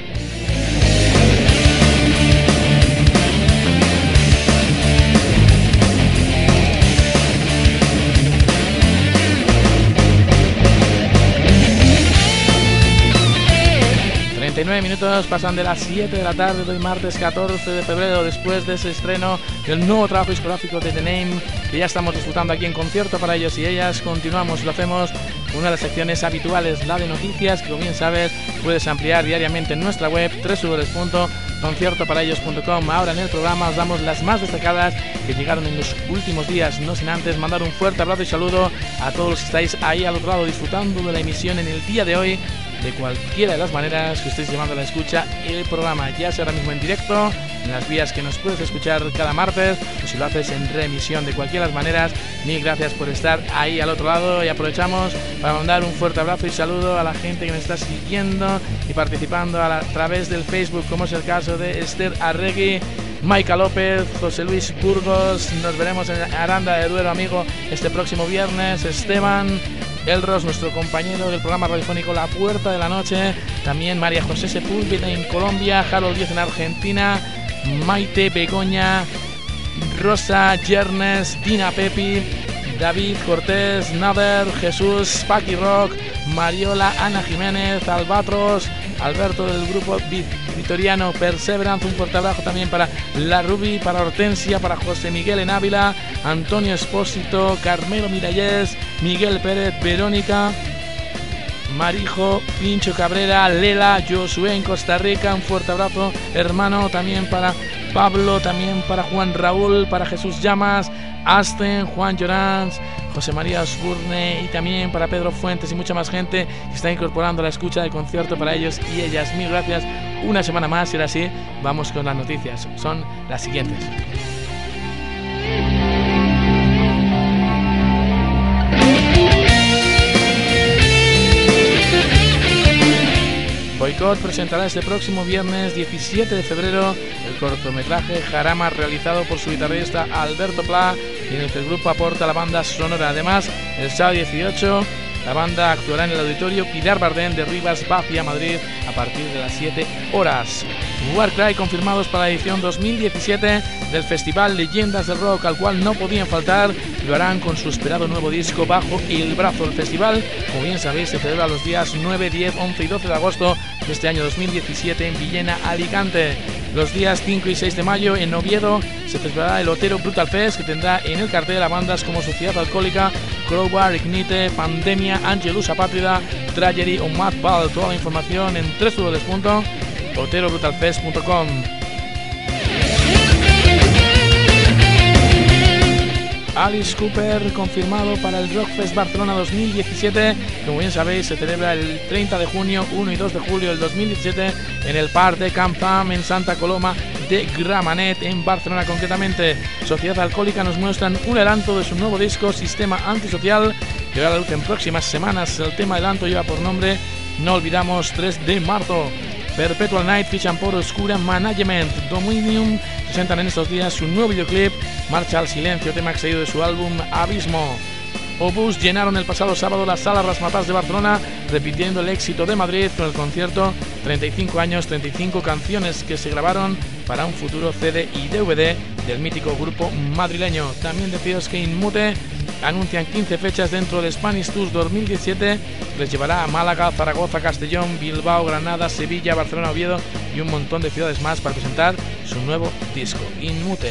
treinta y nueve minutos pasan de las siete de la tarde de hoy martes catorce de febrero, después de ese estreno del nuevo trabajo discográfico de The Name, que ya estamos disfrutando aquí en Concierto para ellos y ellas. Continuamos, lo hacemos con una de las secciones habituales, la de noticias, que como bien sabes puedes ampliar diariamente en nuestra web doble u doble u doble u punto concierto para ellos punto com. Ahora en el programa os damos las más destacadas que llegaron en los últimos días, no sin antes mandar un fuerte abrazo y saludo a todos los que estáis ahí al otro lado disfrutando de la emisión en el día de hoy, de cualquiera de las maneras que estéis llevando a la escucha el programa, ya sea ahora mismo en directo, en las vías que nos puedes escuchar cada martes, o si lo haces en remisión. De cualquiera de las maneras, mil gracias por estar ahí al otro lado, y aprovechamos para mandar un fuerte abrazo y saludo a la gente que nos está siguiendo y participando a, la, a través del Facebook, como es el caso de Esther Arregui, Maika López, José Luis Burgos. Nos veremos en Aranda de Duero, amigo, este próximo viernes. Esteban Elros, nuestro compañero del programa radiofónico La Puerta de la Noche. También María José Sepúlveda en Colombia, Harold Díez en Argentina, Maite Begoña, Rosa Yernes, Dina Pepi, David Cortés, Nader, Jesús, Paqui Rock, Mariola, Ana Jiménez, Albatros, Alberto del grupo Vitoriano Perseverance. Un fuerte abrazo también para La Ruby, para Hortensia, para José Miguel en Ávila, Antonio Espósito, Carmelo Miralles, Miguel Pérez, Verónica, Marijo, Pincho Cabrera, Lela, Josué en Costa Rica. Un fuerte abrazo, hermano, también para Pablo, también para Juan Raúl, para Jesús Llamas, Asten, Juan Llorans, José María Osburne, y también para Pedro Fuentes y mucha más gente que está incorporando la escucha del concierto para ellos y ellas. Mil gracias una semana más, y ahora sí, vamos con las noticias. Son las siguientes. Boicot presentará este próximo viernes diecisiete de febrero el cortometraje Jarama, realizado por su guitarrista Alberto Pla, y en el que el grupo aporta la banda sonora. Además, el sábado dieciocho la banda actuará en el auditorio Pilar Bardén de Rivas Vacia, Madrid, a partir de las siete horas. Warcry confirmados para la edición dos mil diecisiete del Festival Leyendas del Rock, al cual no podían faltar, y lo harán con su esperado nuevo disco Bajo el Brazo. El festival, como bien sabéis, se celebra los días nueve, diez, once y doce de agosto de este año dos mil diecisiete en Villena, Alicante. Los días cinco y seis de mayo en Oviedo se celebrará el Otero Brutal Fest, que tendrá en el cartel a bandas como Sociedad Alcohólica, Crowbar, Ignite, Pandemia, Angelus Apátrida, Tragedy o Madball. Toda la información en doble u doble u doble u punto otero brutal fest punto com. Alice Cooper confirmado para el Rockfest Barcelona dos mil diecisiete. Como bien sabéis, se celebra el treinta de junio, uno y dos de julio del dos mil diecisiete en el Parc de Camp Tam en Santa Coloma de Gramenet, en Barcelona concretamente. Sociedad Alcohólica nos muestran un adelanto de su nuevo disco Sistema Antisocial, que verá la luz en próximas semanas. El tema adelanto lleva por nombre No Olvidamos, tres de marzo. Perpetual Night fichan por Oscura Management. Dominium presentan en estos días su nuevo videoclip Marcha al Silencio, tema extraído de su álbum Abismo. Obús llenaron el pasado sábado la Sala Razzmatazz de Barcelona, repitiendo el éxito de Madrid con el concierto treinta y cinco años, treinta y cinco canciones que se grabaron para un futuro C D y D V D del mítico grupo madrileño. También deciros que Inmute anuncian quince fechas dentro del Spanish Tours dos mil diecisiete, les llevará a Málaga, Zaragoza, Castellón, Bilbao, Granada, Sevilla, Barcelona, Oviedo y un montón de ciudades más para presentar su nuevo disco, Inmute.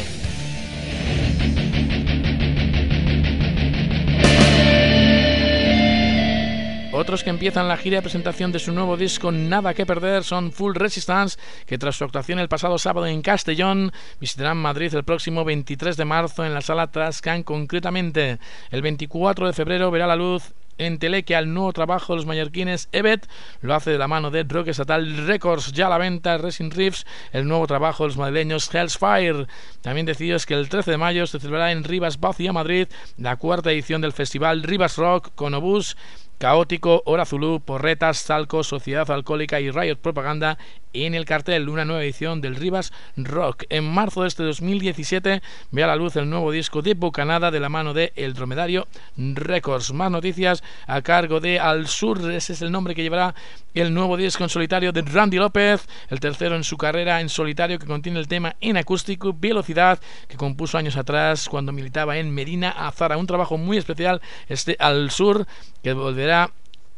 Otros que empiezan la gira de presentación de su nuevo disco Nada que Perder son Full Resistance, que tras su actuación el pasado sábado en Castellón visitarán Madrid el próximo veintitrés de marzo en la Sala Trascan. Concretamente, el veinticuatro de febrero verá la luz en Telequia el nuevo trabajo de los mallorquines Evet, lo hace de la mano de Rock Estatal Records. Ya a la venta Resin Riffs, el nuevo trabajo de los madrileños Hell's Fire. También deciros que el trece de mayo se celebrará en Rivas Vacía, Madrid, la cuarta edición del festival Rivas Rock con Obús, Caótico, Hora Zulú, Porretas, Salco, Sociedad Alcohólica y Riot Propaganda en el cartel. Una nueva edición del Rivas Rock. En marzo de este dos mil diecisiete ve a la luz el nuevo disco de Bocanada de la mano de El Dromedario Records. Más noticias a cargo de Al Sur, ese es el nombre que llevará el nuevo disco en solitario de Randy López, el tercero en su carrera en solitario, que contiene el tema en acústico Velocidad, que compuso años atrás cuando militaba en Medina Azara. Un trabajo muy especial este Al Sur, que volverá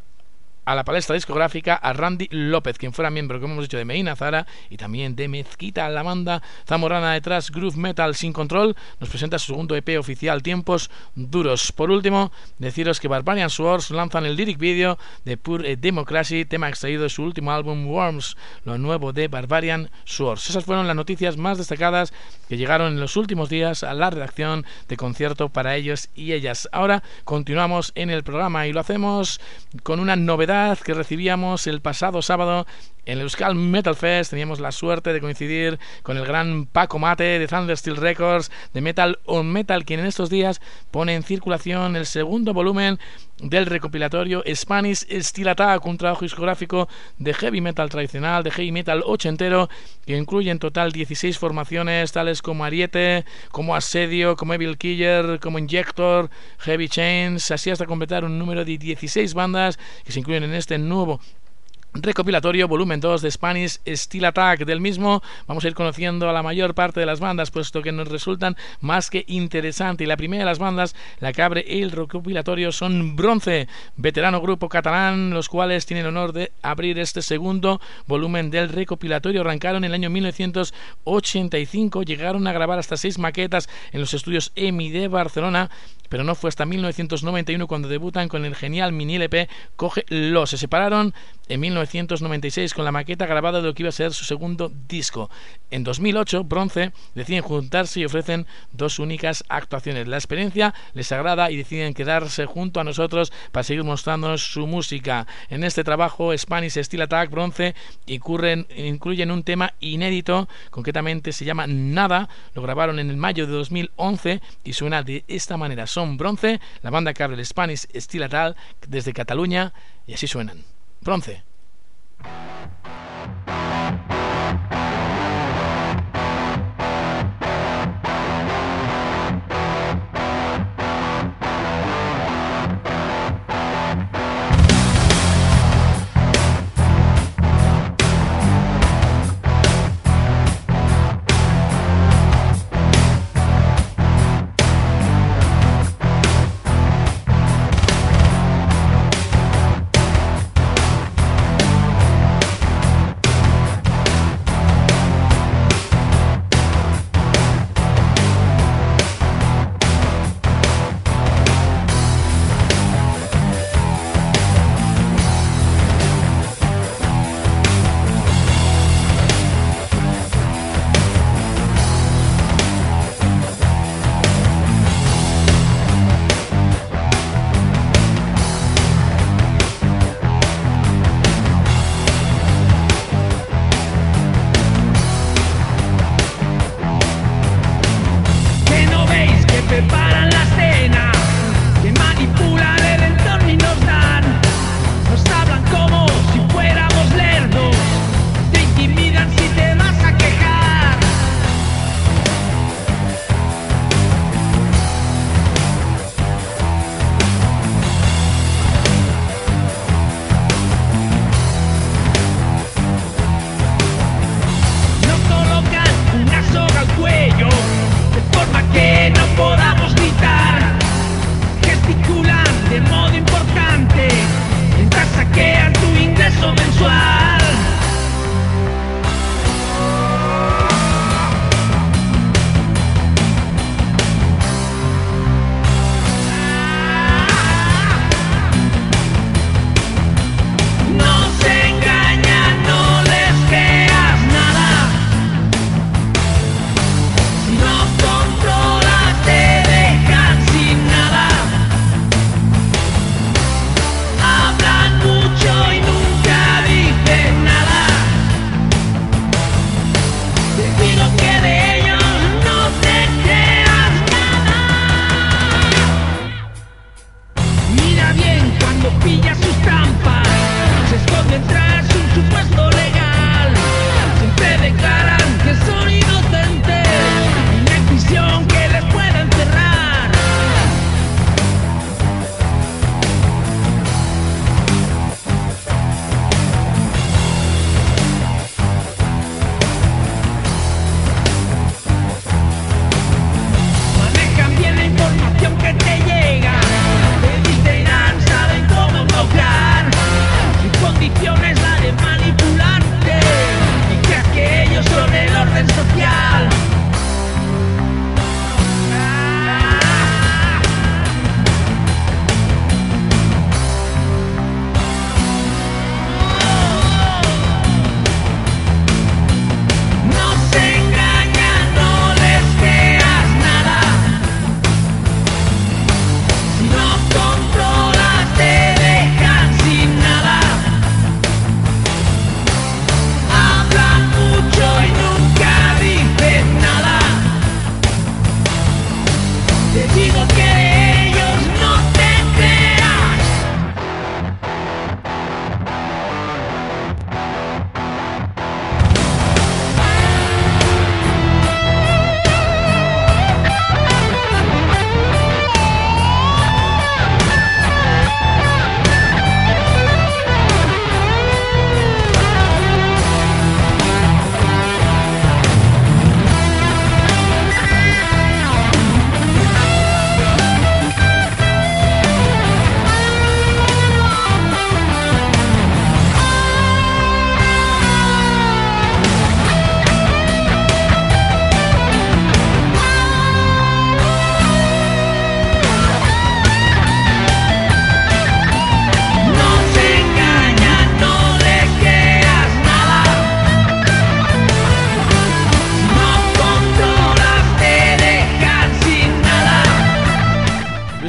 a la palestra discográfica a Randy López, quien fuera miembro, como hemos dicho, de Medina Azara y también de Mezquita. La banda zamorana detrás, Groove Metal Sin Control, nos presenta su segundo E P oficial, Tiempos Duros. Por último, deciros que Barbarian Swords lanzan el lyric video de Pure Democracy, tema extraído de su último álbum Worms, lo nuevo de Barbarian Swords. Esas fueron las noticias más destacadas que llegaron en los últimos días a la redacción de Concierto para ellos y ellas. Ahora continuamos en el programa y lo hacemos con una novedad que recibíamos el pasado sábado en el Euskal Metal Fest. Teníamos la suerte de coincidir con el gran Paco Mate de Thundersteel Records, de Metal on Metal, quien en estos días pone en circulación el segundo volumen del recopilatorio Spanish Steel Attack, un trabajo discográfico de heavy metal tradicional, de heavy metal ochentero, que incluye en total dieciséis formaciones tales como Ariete, como Asedio, como Evil Killer, como Injector, Heavy Chains, así hasta completar un número de dieciséis bandas que se incluyen en este nuevo recopilatorio volumen dos de Spanish Steel Attack. Del mismo vamos a ir conociendo a la mayor parte de las bandas, puesto que nos resultan más que interesantes. Y la primera de las bandas, la que abre el recopilatorio, son Bronce, veterano grupo catalán, los cuales tienen el honor de abrir este segundo volumen del recopilatorio. Arrancaron en el año mil novecientos ochenta y cinco, llegaron a grabar hasta seis maquetas en los estudios EMI de Barcelona, pero no fue hasta mil novecientos noventa y uno cuando debutan con el genial mini L P Cógelo. Se separaron en mil novecientos noventa y seis con la maqueta grabada de lo que iba a ser su segundo disco. En dos mil ocho, Bronce deciden juntarse y ofrecen dos únicas actuaciones. La experiencia les agrada y deciden quedarse junto a nosotros para seguir mostrándonos su música. En este trabajo, Spanish Steel Attack, Bronce incurren, incluyen un tema inédito, concretamente se llama Nada. Lo grabaron en el mayo de dos mil once y suena de esta manera. Son Bronce, la banda que abre el Spanish Steel Attack desde Cataluña, y así suenan. Bronce.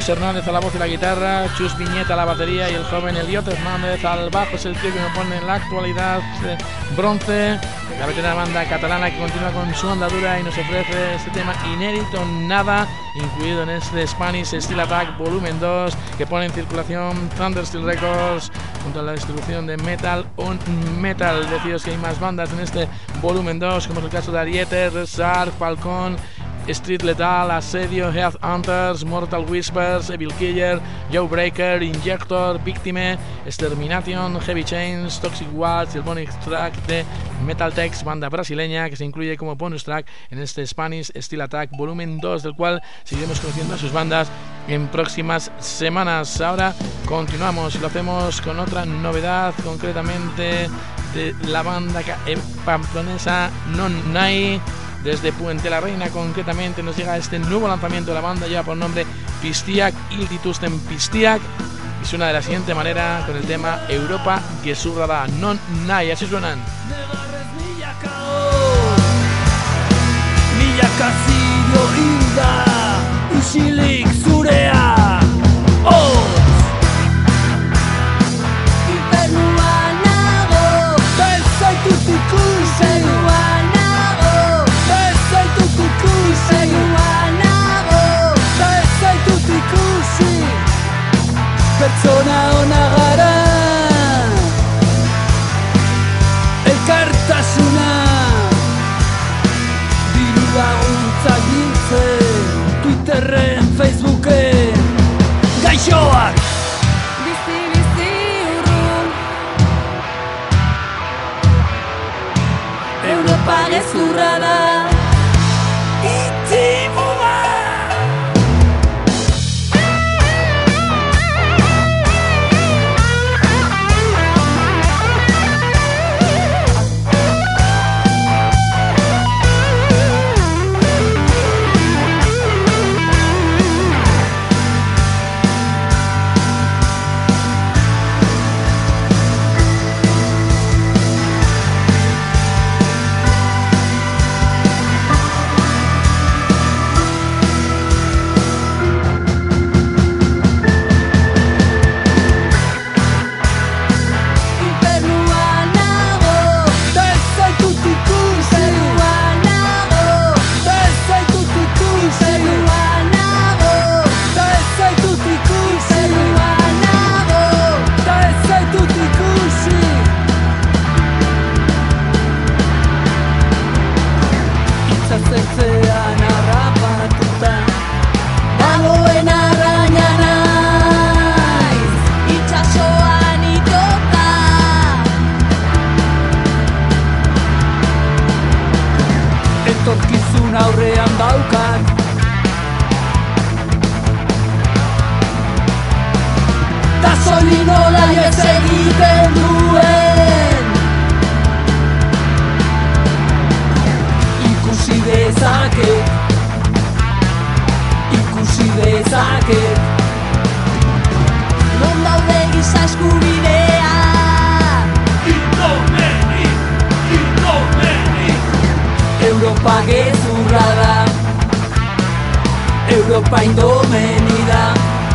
Hernández a la voz y la guitarra, Chus Viñeta a la batería y el joven Eliot Hernández al bajo. Es el tío que me pone en la actualidad eh, bronce, la veterana banda catalana que continúa con su andadura y nos ofrece este tema inédito, Nada, incluido en este Spanish Steel Attack volumen dos, que pone en circulación Thundersteel Records junto a la distribución de Metal on Metal. Deciros que hay más bandas en este volumen dos, como es el caso de Ariete, Resar, Falcón, Street Lethal, Asedio, Headhunters, Mortal Whispers, Evil Killer, Jawbreaker, Injector, Victime, Extermination, Heavy Chains, Toxic Waltz y el bonus track de Metal Tex, banda brasileña que se incluye como bonus track en este Spanish Steel Attack volumen dos, del cual seguiremos conociendo a sus bandas en próximas semanas. Ahora continuamos y lo hacemos con otra novedad, concretamente de la banda pamplonesa Non Nai. Desde Puente la Reina concretamente nos llega este nuevo lanzamiento de la banda, lleva por nombre Pistiak Iltitusten Pistiak y suena de la siguiente manera con el tema Europa Gezurra Non Nai. Así suenan. Milaka zirio hilda isilik zurea Otz Infernuan nago Ez zaitut ikusi Pertsona ona gara Elkartasuna Diru laguntzak biltzen Twitterren, Facebooken Gaixoak Bizi, bizi urrun Europa gezurra da Itibua Europa gezurra da Europa indomenida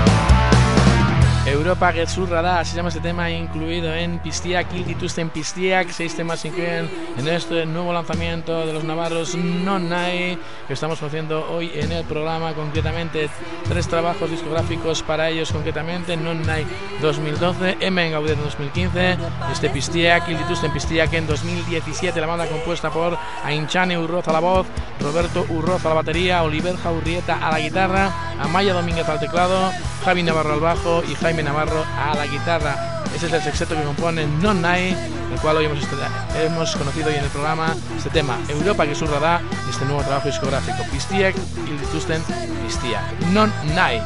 Europa Gezurra da, así se llama este tema, incluido en Pistiak Iltitusten Pistiak. Seis temas se incluyen en este nuevo lanzamiento de los navarros Non Nai, que estamos conociendo hoy en el programa. Concretamente tres trabajos discográficos para ellos, concretamente Non Nai dos mil doce, Hemen Gaude en dos mil quince, este Pistiak Iltitusten Pistiak en dos mil diecisiete. La banda compuesta por Ainchane Urroz a la voz, Roberto Urroz a la batería, Oliver Jaurrieta a la guitarra, Amaya Domínguez al teclado, Javi Navarro al bajo y Jaime Navarro a la guitarra. Ese es el sexteto que compone Non Nai, el cual hoy hemos, hemos conocido hoy en el programa este tema, Europa Gezurra da, este nuevo trabajo discográfico, Pistiak Iltitusten Pistiak, Non Nai.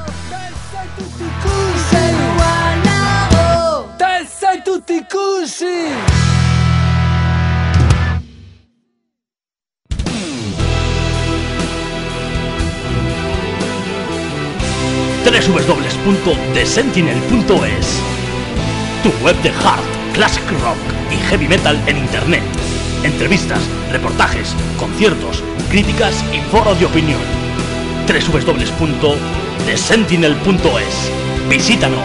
doble u doble u doble u punto the sentinel punto es, tu web de hard, classic rock y heavy metal en internet. Entrevistas, reportajes, conciertos, críticas y foros de opinión. doble u doble u doble u punto de sentinel punto es. Visítanos.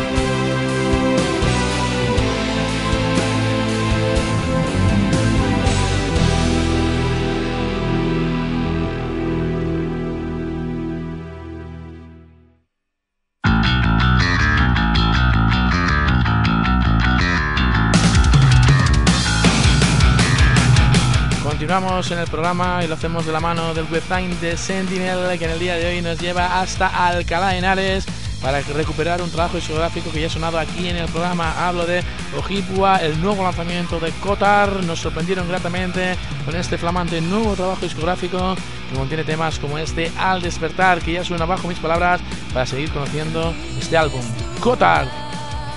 Continuamos en el programa y lo hacemos de la mano del webtime de Sentinel, que en el día de hoy nos lleva hasta Alcalá de Henares para recuperar un trabajo discográfico que ya ha sonado aquí en el programa. Hablo de Ojibwa, el nuevo lanzamiento de Kotar. Nos sorprendieron gratamente con este flamante nuevo trabajo discográfico que contiene temas como este Al Despertar, que ya suena bajo mis palabras para seguir conociendo este álbum. Kotar.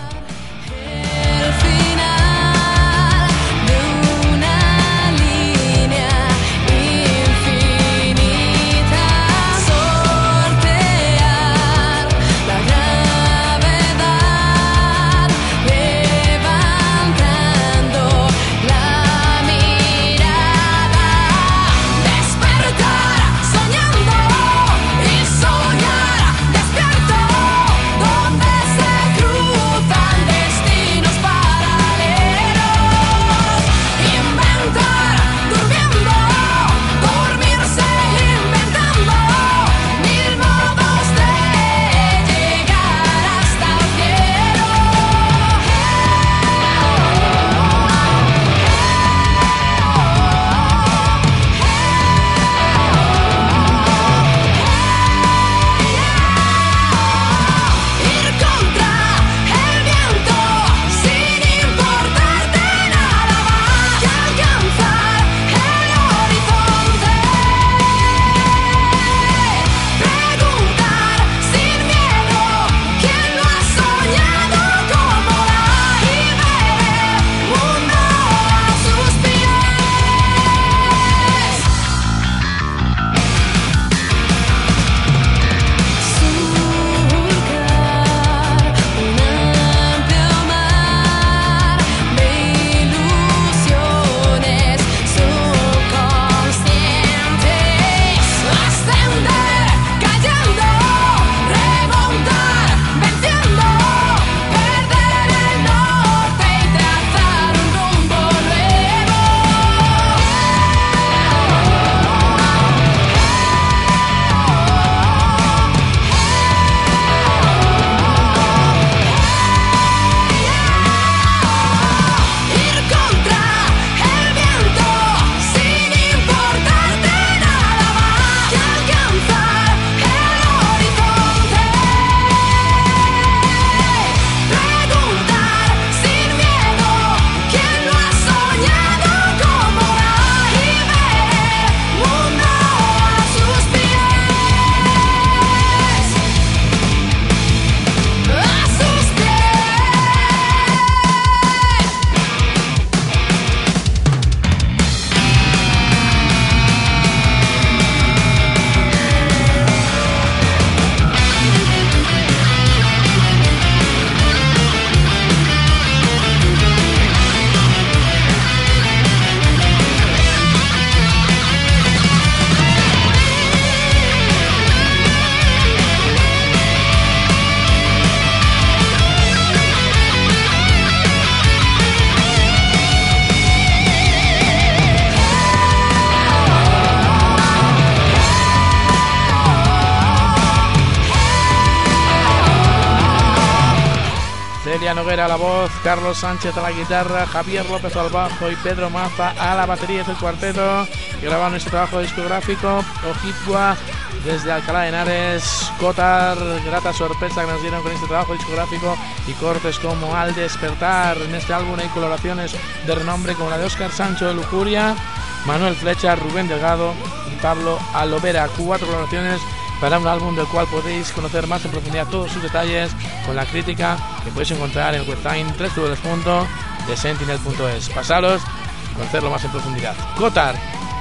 Celia Noguera a la voz, Carlos Sánchez a la guitarra, Javier López al bajo y Pedro Maza a la batería. Es el cuarteto que grabaron este trabajo discográfico. Ojibwa desde Alcalá de Henares, Kotar, grata sorpresa que nos dieron con este trabajo discográfico, y cortes como Al Despertar. En este álbum hay colaboraciones de renombre como la de Óscar Sancho de Lujuria, Manuel Flecha, Rubén Delgado y Pablo Alovera. Cuatro colaboraciones para un álbum del cual podéis conocer más en profundidad todos sus detalles con la crítica que podéis encontrar en el website doble u doble u doble u punto de sentinel punto es. Pasaros a conocerlo más en profundidad. Kotar.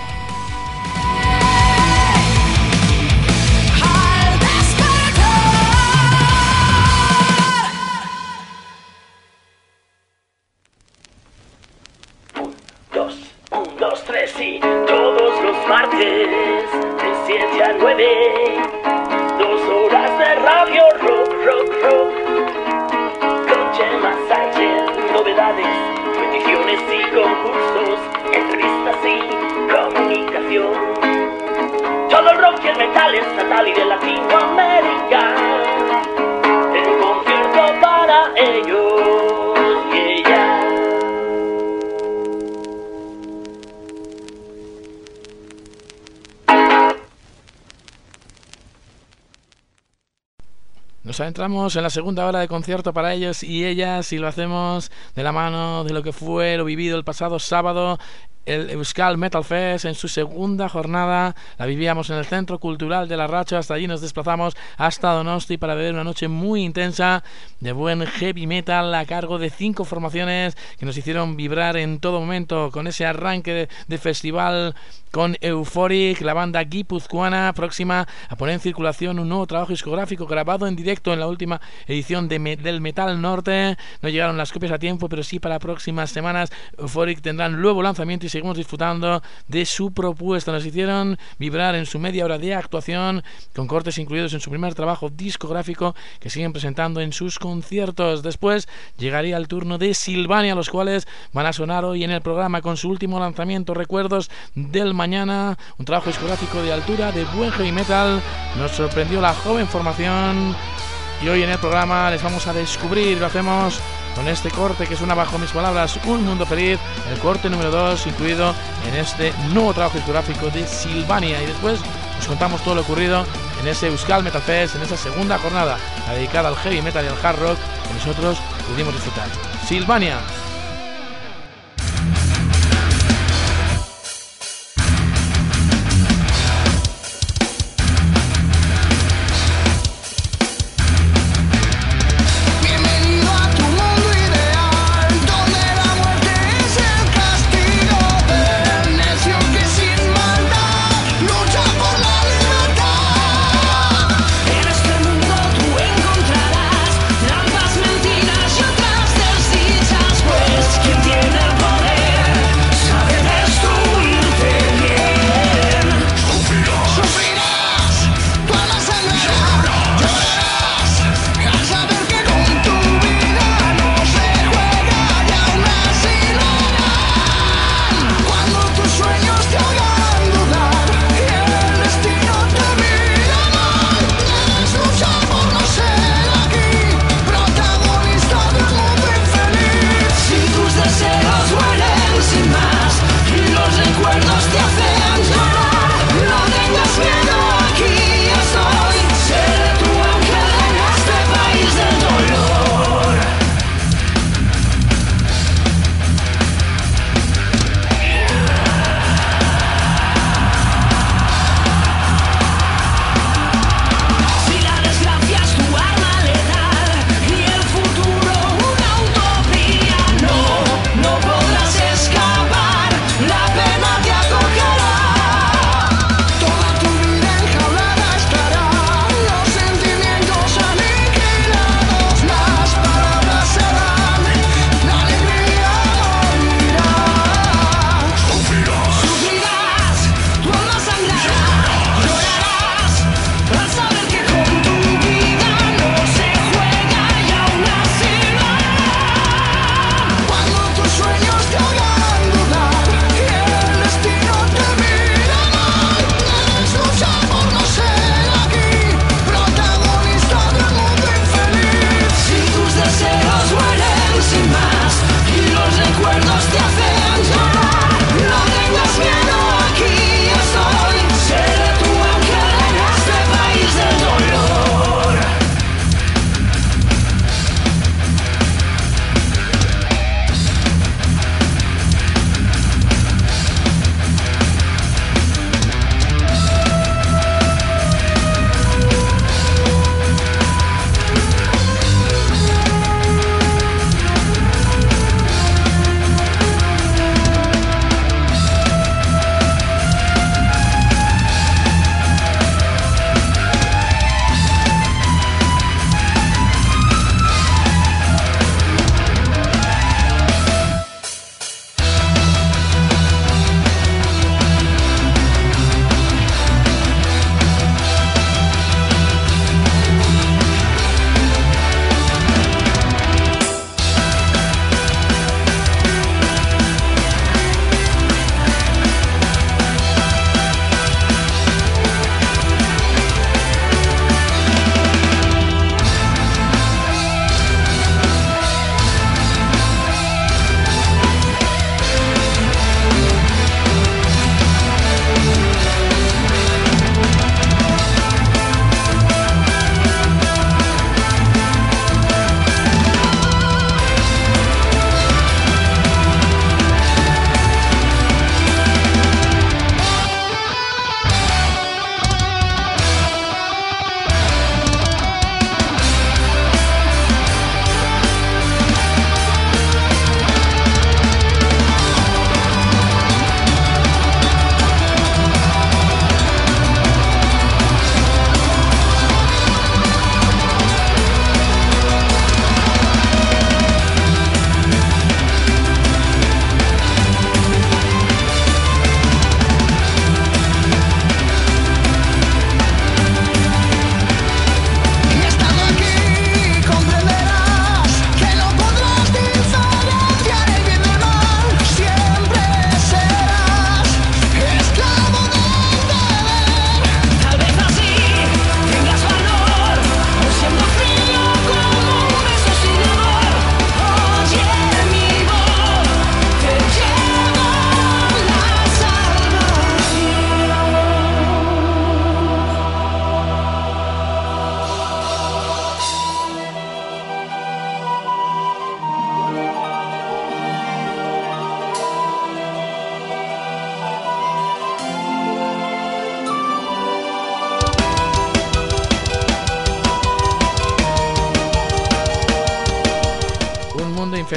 Sí, todos los martes de siete a nueve, dos horas de radio rock, rock, rock. Con Chema Sánchez, novedades, peticiones y concursos, entrevistas y comunicación. Todo el rock y el metal estatal y de Latinoamérica, en concierto para ellos y ellas. Nos adentramos en la segunda hora de concierto para ellos y ellas, y lo hacemos de la mano de lo que fue lo vivido el pasado sábado. El Euskal Metal Fest en su segunda jornada la vivíamos en el Centro Cultural de La Racha. Hasta allí nos desplazamos hasta Donosti para ver una noche muy intensa de buen heavy metal a cargo de cinco formaciones que nos hicieron vibrar en todo momento con ese arranque de, de festival con Euphoric, la banda guipuzcoana próxima a poner en circulación un nuevo trabajo discográfico grabado en directo en la última edición de me, del Metal Norte. No llegaron las copias a tiempo, pero sí para próximas semanas Euphoric tendrán nuevo lanzamiento y seguimos disfrutando de su propuesta. Nos hicieron vibrar en su media hora de actuación con cortes incluidos en su primer trabajo discográfico que siguen presentando en sus conciertos. Después llegaría el turno de Silvania, los cuales van a sonar hoy en el programa con su último lanzamiento, Recuerdos del Mañana, un trabajo discográfico de altura de buen heavy metal. Nos sorprendió la joven formación y hoy en el programa les vamos a descubrir. Lo hacemos con este corte que suena bajo mis palabras, Un Mundo Feliz, el corte número dos incluido en este nuevo trabajo discográfico de Silvania. Y después os contamos todo lo ocurrido en ese Euskal Metal Fest, en esa segunda jornada, la dedicada al heavy metal y al hard rock que nosotros pudimos disfrutar. Silvania. Encontrarás trampas, mentiras y otras desdichas.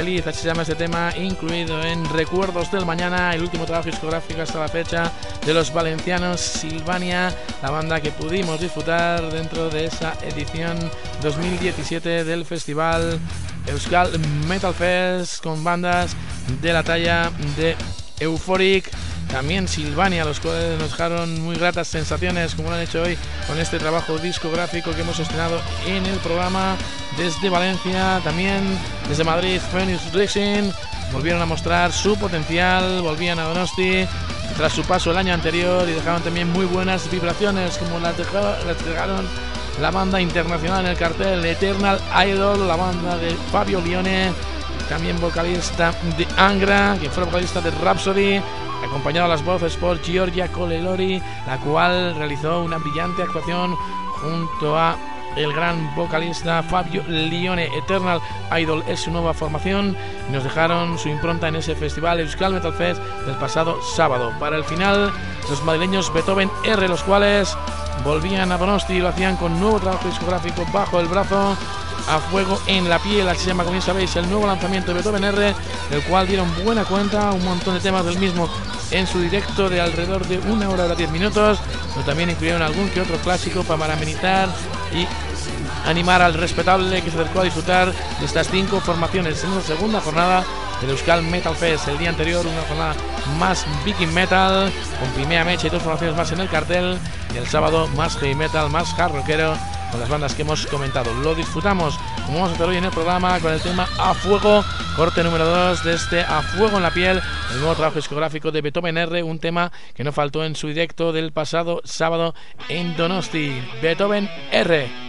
feliz, así se llama este tema, incluido en Recuerdos del Mañana, el último trabajo discográfico hasta la fecha de los valencianos Silvania, la banda que pudimos disfrutar dentro de esa edición dos mil diecisiete del festival Euskal Metal Fest, con bandas de la talla de Euphoric, también Silvania, los cuales nos dejaron muy gratas sensaciones, como lo han hecho hoy con este trabajo discográfico que hemos estrenado en el programa. Desde Valencia, también desde Madrid, Phoenix Racing volvieron a mostrar su potencial, volvían a Donosti tras su paso el año anterior y dejaron también muy buenas vibraciones, como las, dejó, las dejaron la banda internacional en el cartel Eternal Idol, la banda de Fabio Lione, también vocalista de Angra, que fue vocalista de Rhapsody, acompañado a las voces por Giorgia Colelori, la cual realizó una brillante actuación junto a el gran vocalista Fabio Lione. Eternal Idol es su nueva formación y nos dejaron su impronta en ese festival Euskal Metal Fest del pasado sábado. Para el final, los madrileños Beethoven R, los cuales volvían a Donosti y lo hacían con nuevo trabajo discográfico bajo el brazo, A Fuego en la Piel, así se llama, como bien sabéis, el nuevo lanzamiento de Beethoven R, del cual dieron buena cuenta, un montón de temas del mismo en su directo de alrededor de una hora y diez minutos, pero también incluyeron algún que otro clásico para amenizar y animar al respetable que se acercó a disfrutar de estas cinco formaciones en la segunda jornada del Euskal Metal Fest. El día anterior una jornada más Viking Metal, con Primera Mecha y dos formaciones más en el cartel, y el sábado más Heavy Metal, más hard rockero, con las bandas que hemos comentado. Lo disfrutamos, como vamos a hacer hoy en el programa, con el tema A Fuego, corte número dos de este A Fuego en la Piel, el nuevo trabajo discográfico de Beethoven R, un tema que no faltó en su directo del pasado sábado en Donosti. Beethoven R.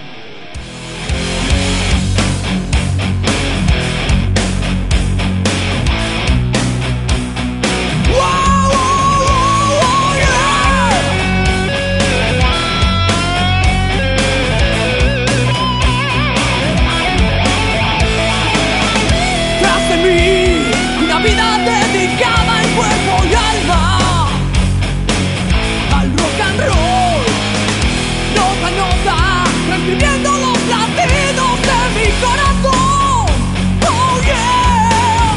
Viviendo los latidos de mi corazón, oh yeah.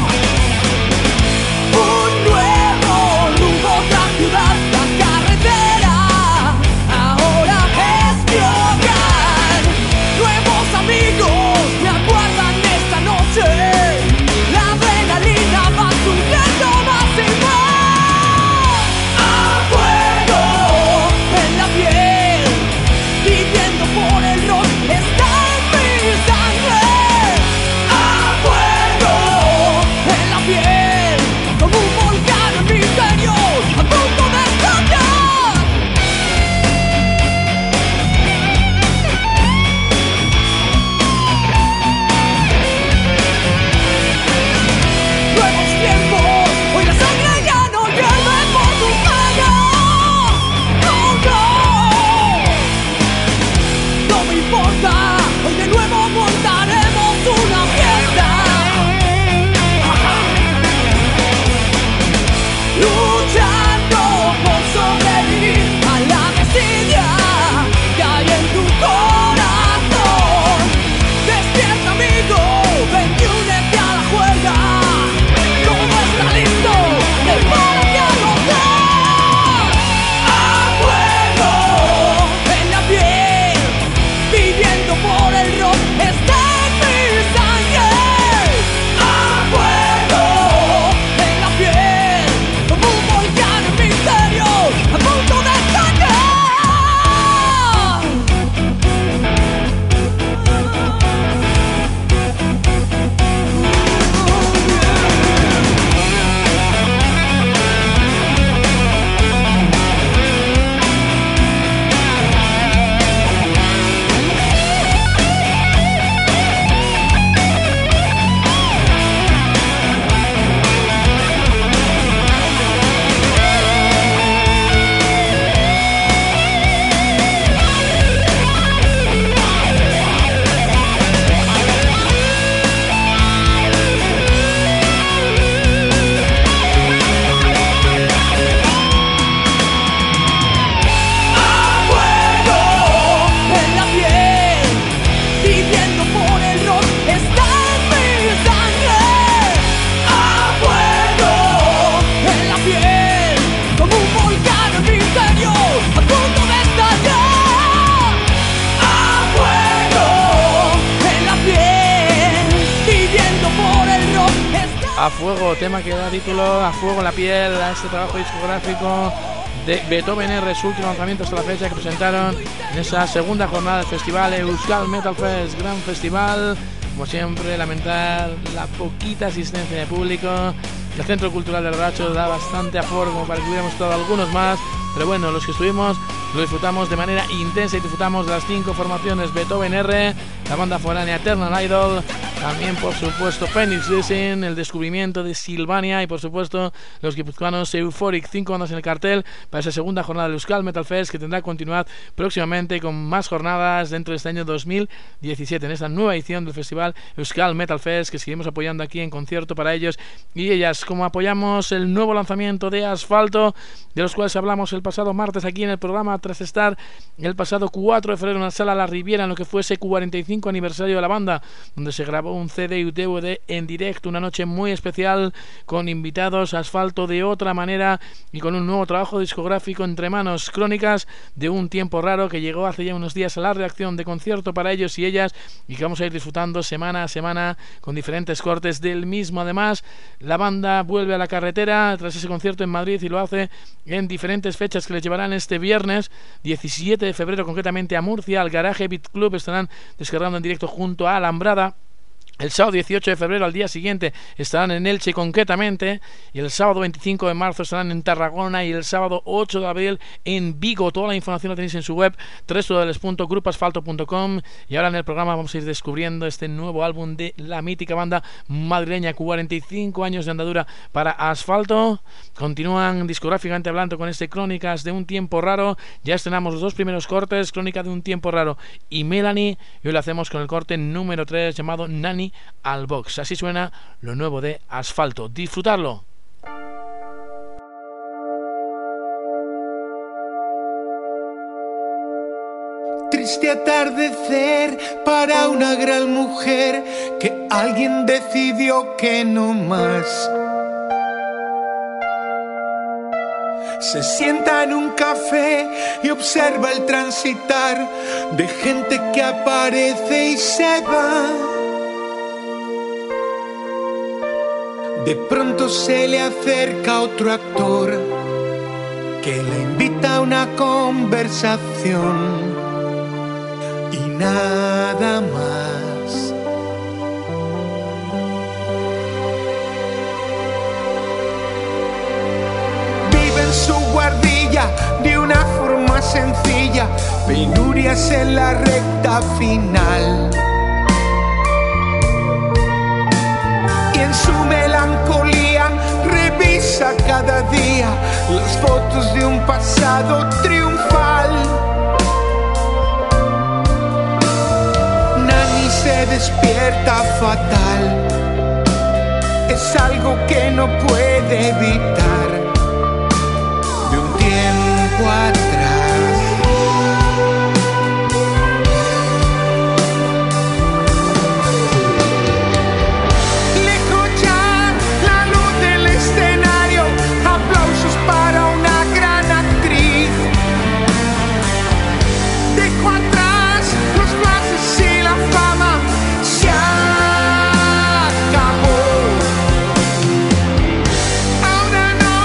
Un nuevo rumbo, otra ciudad, la carretera ahora es mi hogar. Nuevos amigos me aguardan esta noche, la adrenalina va subiendo más y más. A fuego en la piel, viviendo por el rock, está en mi sangre. A fuego en la piel, como un volcán en mi interior, a punto de estallar. Nuevos tiempos, hoy la sangre ya no hierve por tus venas. Oh no, no me importa, hoy de nuevo montaremos una fiesta. Luchando por sobrevivir a la desidia que hay en tu corazón. Despierta, amigo, ven y únete a la juerga. Todo está listo, prepárate a gozar. A fuego en la piel, viviendo por el rock, está en mi sangre. A fuego en la piel, como un Fuego, tema que da título a Fuego en la piel a este trabajo discográfico de Beethoven R, su último lanzamiento hasta la fecha, que presentaron en esa segunda jornada del festival Euskal Metal Fest, gran festival. Como siempre, lamentar la poquita asistencia de público. El Centro Cultural del Racho da bastante aforo como para que hubiéramos estado algunos más, pero bueno, los que estuvimos lo disfrutamos de manera intensa y disfrutamos de las cinco formaciones: Beethoven R, la banda foránea Eternal Idol, también por supuesto Phoenix Rising, el descubrimiento de Silvania y por supuesto los guipuzcoanos Euphoric, cinco bandas en el cartel para esa segunda jornada del Euskal Metal Fest, que tendrá continuidad próximamente con más jornadas dentro de este año dos mil diecisiete, en esta nueva edición del festival Euskal Metal Fest, que seguimos apoyando aquí en concierto para ellos y ellas, como apoyamos el nuevo lanzamiento de Asfalto, de los cuales hablamos el pasado martes aquí en el programa, tras estar el pasado cuatro de febrero en la Sala La Riviera en lo que fue ese cuarenta y cinco aniversario de la banda, donde se grabó un C D y D V D en directo, una noche muy especial con invitados, Asfalto de otra manera y con un nuevo trabajo discográfico entre manos, Crónicas de un tiempo raro, que llegó hace ya unos días a la reacción de concierto para ellos y ellas y que vamos a ir disfrutando semana a semana con diferentes cortes del mismo. Además, la banda vuelve a la carretera tras ese concierto en Madrid y lo hace en diferentes fechas que les llevarán este viernes diecisiete de febrero concretamente a Murcia, al Garaje Beat Club. Estarán descargando en directo junto a Alambrada. El sábado dieciocho de febrero, al día siguiente, estarán en Elche concretamente, y el sábado veinticinco de marzo estarán en Tarragona y el sábado ocho de abril en Vigo. Toda la información la tenéis en su web doble u doble u doble u punto grupo asfalto punto com. Y ahora en el programa vamos a ir descubriendo este nuevo álbum de la mítica banda madrileña, cuarenta y cinco años de andadura para Asfalto. Continúan discográficamente hablando con este Crónicas de un tiempo raro. Ya estrenamos los dos primeros cortes, Crónica de un tiempo raro y Melanie, y hoy lo hacemos con el corte número tres llamado Nani al Box. Así suena lo nuevo de Asfalto. Disfrutarlo. Triste atardecer para una gran mujer que alguien decidió que no más. Se sienta en un café y observa el transitar de gente que aparece y se va. De pronto se le acerca otro actor que la invita a una conversación y nada más. Vive en su guardilla de una forma sencilla, penurias en la recta final. Y en su melancolía revisa cada día las fotos de un pasado triunfal. Nani se despierta fatal, es algo que no puede evitar de un tiempo atrás. Ahora no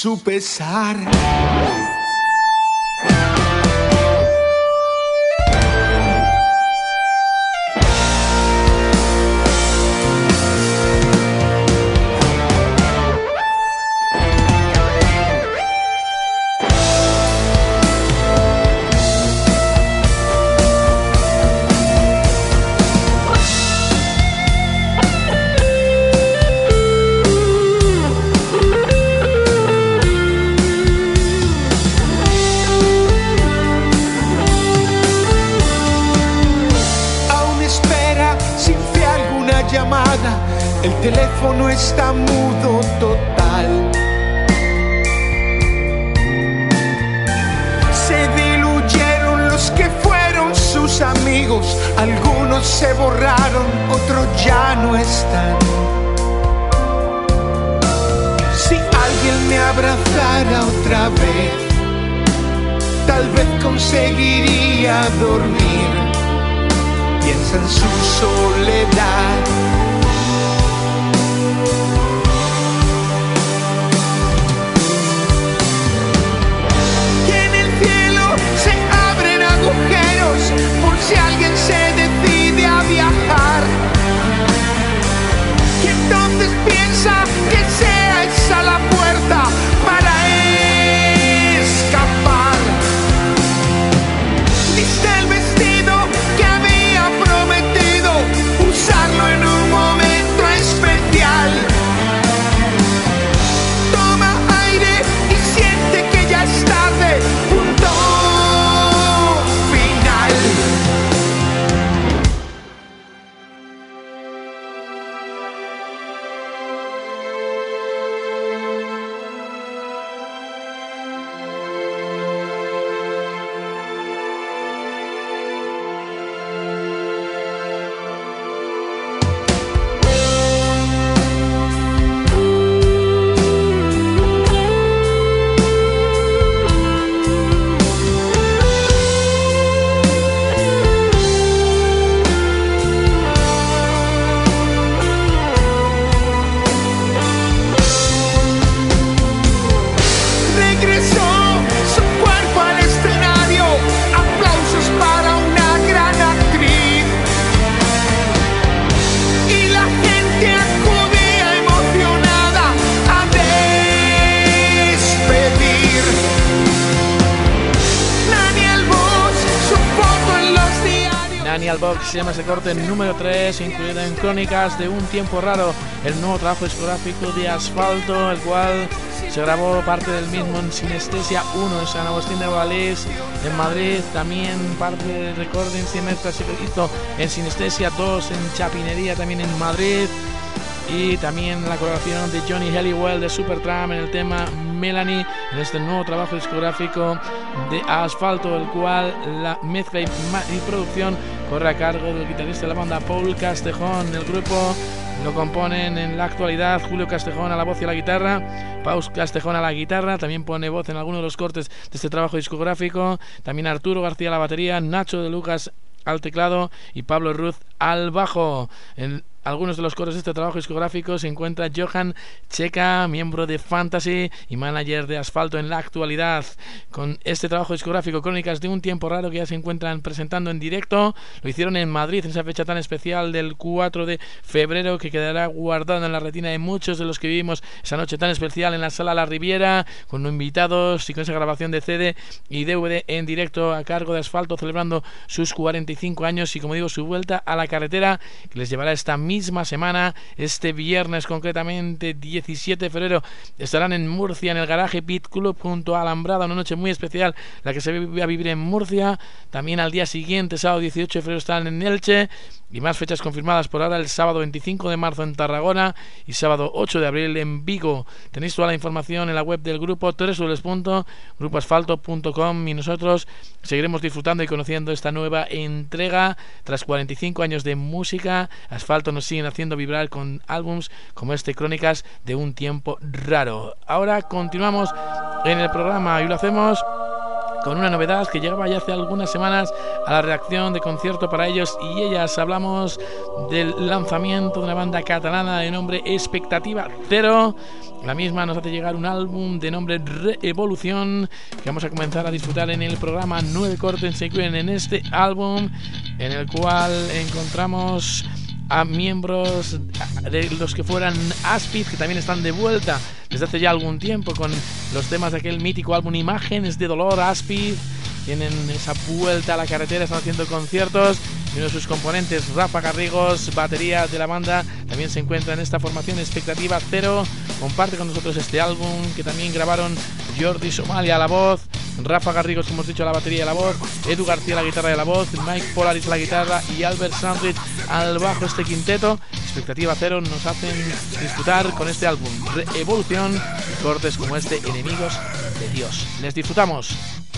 su pesar. El teléfono está mudo total. Se diluyeron los que fueron sus amigos. Algunos se borraron, otros ya no están. Si alguien me abrazara otra vez, tal vez conseguiría dormir. Piensa en su soledad. Por si alguien se decide a viajar, y entonces piensa que sea esa la puerta para escapar. Viste el vestido que había prometido usarlo en un momento especial. Toma aire y siente que ya es tarde. Punto. Box se llama ese corte número tres, incluido en Crónicas de un tiempo raro, el nuevo trabajo discográfico de Asfalto, el cual se grabó parte del mismo en Sinestesia uno en San Agustín de Valés, en Madrid, también parte de Recordings y mezclas se hizo en Sinestesia dos, en Chapinería también en Madrid, y también la colaboración de Johnny Helliwell de Supertramp en el tema Melanie, en este nuevo trabajo discográfico de Asfalto, el cual la mezcla y, y producción corre a cargo del guitarrista de la banda Paul Castejón. El grupo lo componen en la actualidad Julio Castejón a la voz y a la guitarra, Paul Castejón a la guitarra, también pone voz en algunos de los cortes de este trabajo discográfico, también Arturo García a la batería, Nacho de Lucas al teclado y Pablo Ruz al bajo. En algunos de los coros de este trabajo discográfico se encuentra Johan Checa, miembro de Fantasy y manager de Asfalto en la actualidad. Con este trabajo discográfico, Crónicas de un tiempo raro, que ya se encuentran presentando en directo, lo hicieron en Madrid en esa fecha tan especial del cuatro de febrero, que quedará guardado en la retina de muchos de los que vivimos esa noche tan especial en la Sala La Riviera, con invitados y con esa grabación de C D y D V D en directo a cargo de Asfalto, celebrando sus cuarenta y cinco años y, como digo, su vuelta a la carretera, que les llevará esta misma semana. Este viernes, concretamente diecisiete de febrero, estarán en Murcia, en el Garaje Pit Club junto a Alambrada, una noche muy especial la que se va a vivir en Murcia. También al día siguiente, sábado dieciocho de febrero, estarán en Elche, y más fechas confirmadas por ahora: el sábado veinticinco de marzo en Tarragona y sábado ocho de abril en Vigo. Tenéis toda la información en la web del grupo doble u doble u doble u punto grupo asfalto punto com, y nosotros seguiremos disfrutando y conociendo esta nueva entrega. Tras cuarenta y cinco años de música, Asfalto nos siguen haciendo vibrar con álbums como este, Crónicas de un tiempo raro. Ahora continuamos en el programa y lo hacemos con una novedad que llegaba ya hace algunas semanas a la redacción de Concierto para ellos y ellas. Hablamos del lanzamiento de una banda catalana de nombre Expectativa Cero. La misma nos hace llegar un álbum de nombre Revolución, que vamos a comenzar a disfrutar en el programa. Nueve cortes se incluyen en este álbum, en el cual encontramos a miembros de los que fueran Aspid, que también están de vuelta desde hace ya algún tiempo con los temas de aquel mítico álbum Imágenes de Dolor. Aspid tienen esa vuelta a la carretera, están haciendo conciertos, y uno de sus componentes, Rafa Garrigos, batería de la banda, también se encuentra en esta formación Expectativa Cero. Comparte con nosotros este álbum, que también grabaron Jordi Somalia a la voz, Rafa Garrigos, como hemos dicho, a la batería y a la voz, Edu García a la guitarra y a la voz, Mike Polaris a la guitarra y Albert Sandwich al bajo. Este quinteto, Expectativa Cero, nos hacen disfrutar con este álbum Evolución y cortes como este, Enemigos de Dios. Les disfrutamos.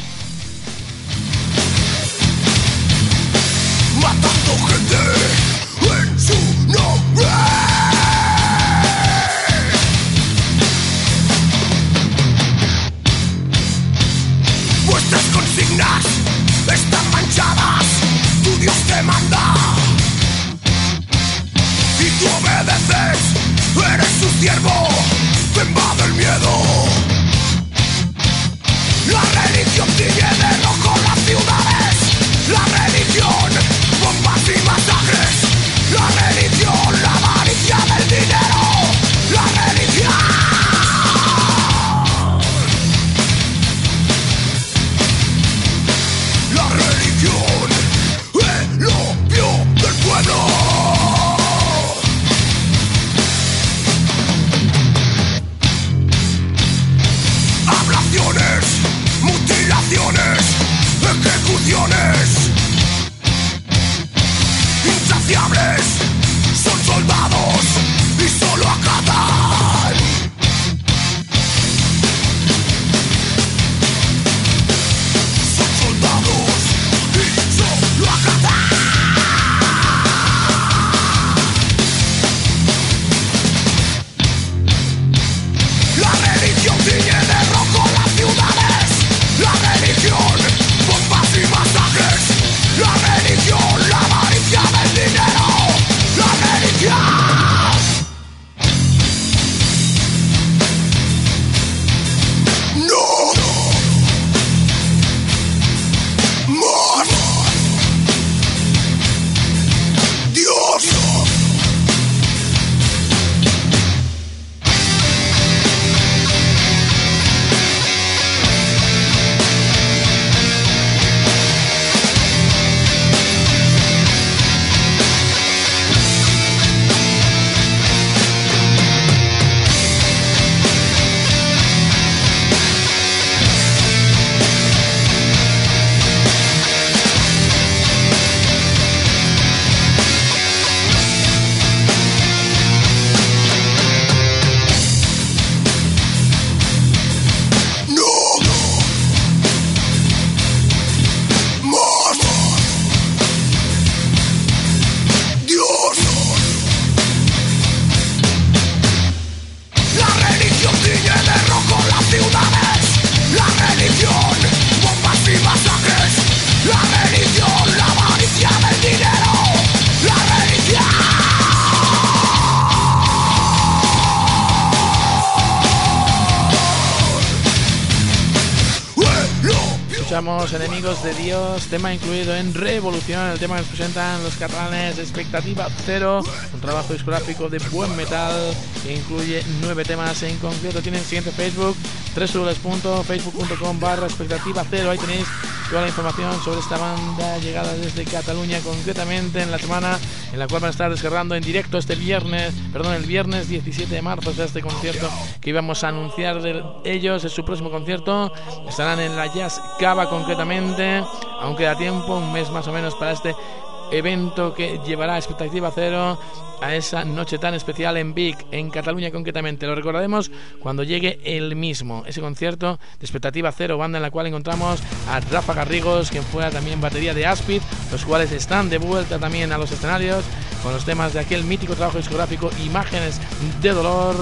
Matando gente en su nombre. Vuestras consignas están manchadas, tu Dios te manda y tú obedeces, eres su siervo, te invade el miedo. La religión tiñe de rojo las ciudades, la religión, bombas y masacres, la religión, la avaricia del dinero, la religión. La religión, el opio del pueblo. Ablaciones, mutilaciones, ejecuciones. Insaciables, son soldados y solo acatan. Son soldados y solo acatan. La religión tiñe de rojo las ciudades. La religión, bombas y masacres. La religión, la avaricia del dinero. La religión. No. Más. Dios. Enemigos de Dios, tema incluido en Revolución, el tema que nos presentan los catalanes Expectativa Cero, un trabajo discográfico de buen metal que incluye nueve temas en concreto. Tienen el siguiente Facebook, w w w punto facebook punto com barra expectativa cero. Ahí tenéis toda la información sobre esta banda llegada desde Cataluña, concretamente en la semana en la cual van a estar descargando en directo este viernes, perdón, el viernes diecisiete de marzo, o sea, este concierto que íbamos a anunciar de ellos. Es su próximo concierto, estarán en la Jazz Cava concretamente, aunque da tiempo, un mes más o menos para este evento que llevará Expectativa Cero a esa noche tan especial en Vic, en Cataluña concretamente. Lo recordaremos cuando llegue el mismo, ese concierto de Expectativa Cero, banda en la cual encontramos a Rafa Garrigos, quien fuera también batería de Aspid, los cuales están de vuelta también a los escenarios con los temas de aquel mítico trabajo discográfico Imágenes de Dolor.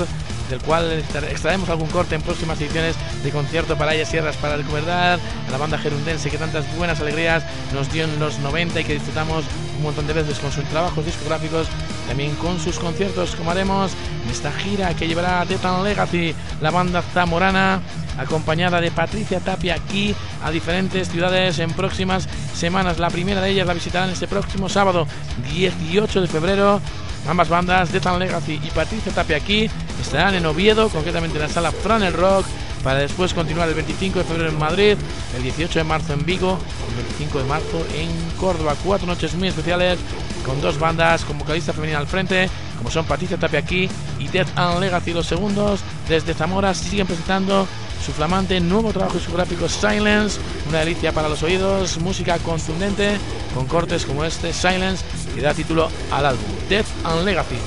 del cual extraemos algún corte en próximas ediciones de Concierto para ellas Sierras, para recordar a la banda gerundense que tantas buenas alegrías nos dio en los noventa y que disfrutamos un montón de veces con sus trabajos discográficos, también con sus conciertos, como haremos en esta gira que llevará a Death and Legacy, la banda zamorana, acompañada de Patricia Tapia, aquí a diferentes ciudades en próximas semanas. La primera de ellas la visitarán este próximo sábado dieciocho de febrero. Ambas bandas, Death and Legacy y Patricia Tapia, aquí estarán en Oviedo, concretamente en la sala Fran el Rock, para después continuar el veinticinco de febrero en Madrid, el dieciocho de marzo en Vigo, el veinticinco de marzo en Córdoba. Cuatro noches muy especiales con dos bandas con vocalista femenina al frente, como son Patricia Tapia aquí y Death and Legacy. Los segundos desde Zamora siguen presentando su flamante nuevo trabajo discográfico Silence, una delicia para los oídos, música contundente con cortes como este Silence, que da título al álbum Death and Legacy.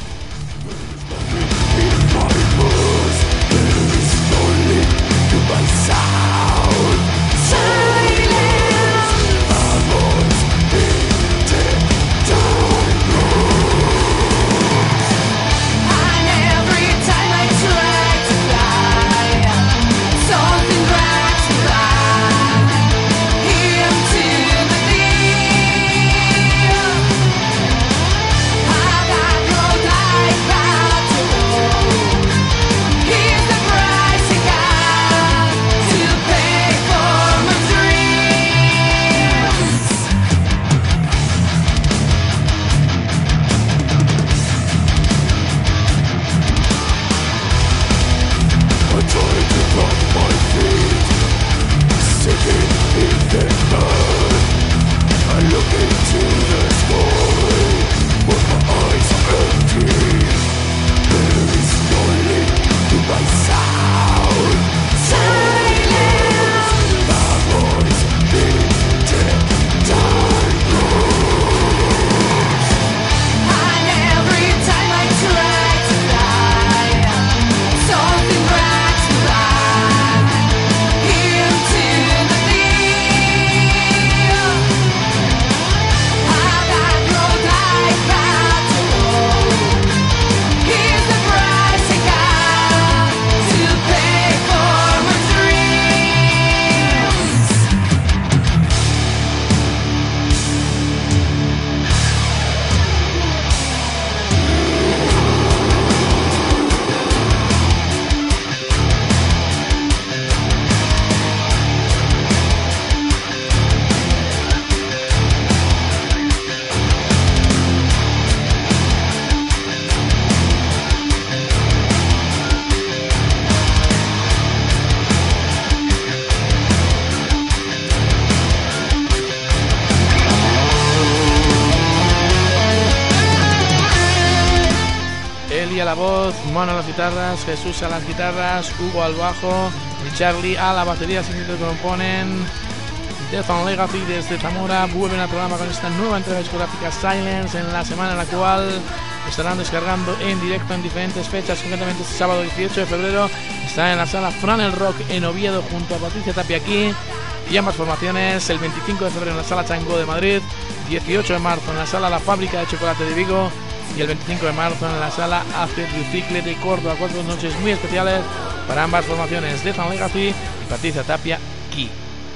A la voz, Mono a las guitarras, Jesús a las guitarras, Hugo al bajo y Charlie a la batería, sin que componen Death and Legacy desde Zamora. Vuelven al programa con esta nueva entrega discográfica Silence, en la semana en la cual estarán descargando en directo en diferentes fechas. Concretamente este sábado dieciocho de febrero está en la sala Fran el Rock en Oviedo junto a Patricia Tapia aquí, y ambas formaciones el veinticinco de febrero en la sala Chango de Madrid, dieciocho de marzo en la sala La Fábrica de Chocolate de Vigo y el veinticinco de marzo en la sala Acid Recicle de Córdoba. Cuatro noches muy especiales para ambas formaciones, Death and Legacy y Patricia Tapia aquí.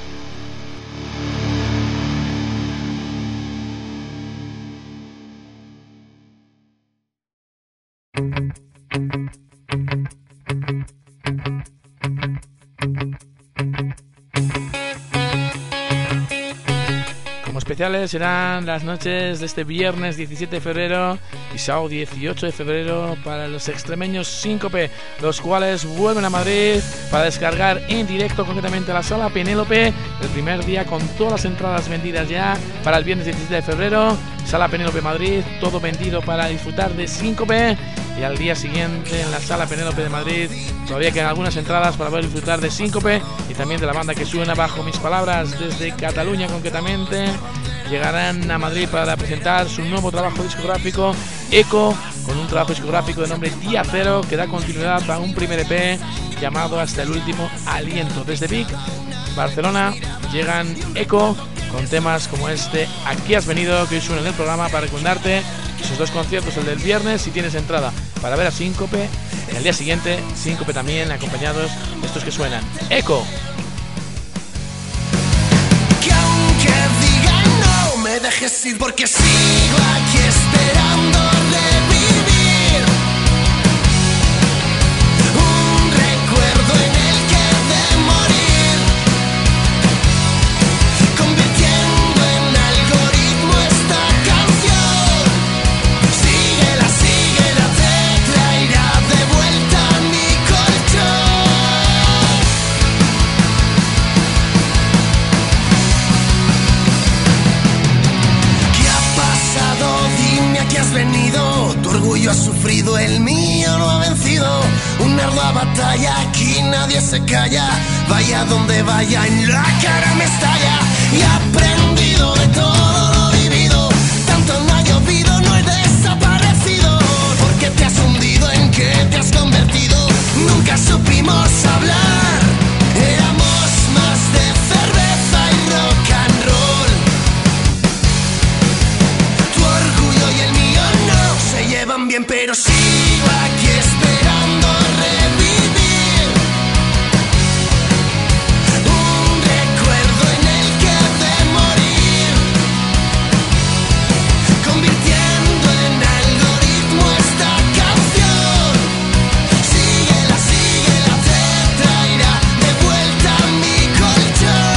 Especiales serán las noches de este viernes diecisiete de febrero y sábado dieciocho de febrero para los extremeños Síncope, los cuales vuelven a Madrid para descargar en directo, concretamente a la sala Penélope, el primer día con todas las entradas vendidas ya para el viernes diecisiete de febrero, sala Penélope Madrid, todo vendido para disfrutar de Síncope, y al día siguiente en la sala Penélope de Madrid todavía quedan algunas entradas para poder disfrutar de Síncope y también de la banda que suena Bajo Mis Palabras desde Cataluña. Concretamente llegarán a Madrid para presentar su nuevo trabajo discográfico Eco, con un trabajo discográfico de nombre Día Cero que da continuidad a un primer E P llamado Hasta el Último Aliento. Desde Vic, Barcelona, llegan Eco con temas como este Aquí Has Venido, que hoy suena en el programa para recomendarte esos dos conciertos, el del viernes si tienes entrada para ver a Síncope. En el día siguiente, Síncope también, acompañados de estos que suenan. Eco. Que aunque digan no me dejes ir porque sigo aquí esperando revivir un recuerdo en el que he de morir, convirtiendo en algoritmo esta canción. Síguela, síguela, te traerá de vuelta mi colchón. ¿Qué ha pasado? Dime a qué has venido. Tu orgullo ha sufrido, el mío no ha vencido. Una ardua batalla, aquí nadie se calla. Vaya donde vaya, en la cara me estalla. Y he aprendido de todo lo vivido. Tanto no ha llovido, no he desaparecido. Porque te has hundido, en qué te has convertido. Nunca supimos hablar. Éramos más de cerveza y rock and roll. Tu orgullo y el mío no se llevan bien, pero sigo aquí esperando revivir un recuerdo en el que he de morir, convirtiendo en algoritmo esta canción. Síguela, síguela, te traerá de vuelta mi colchón.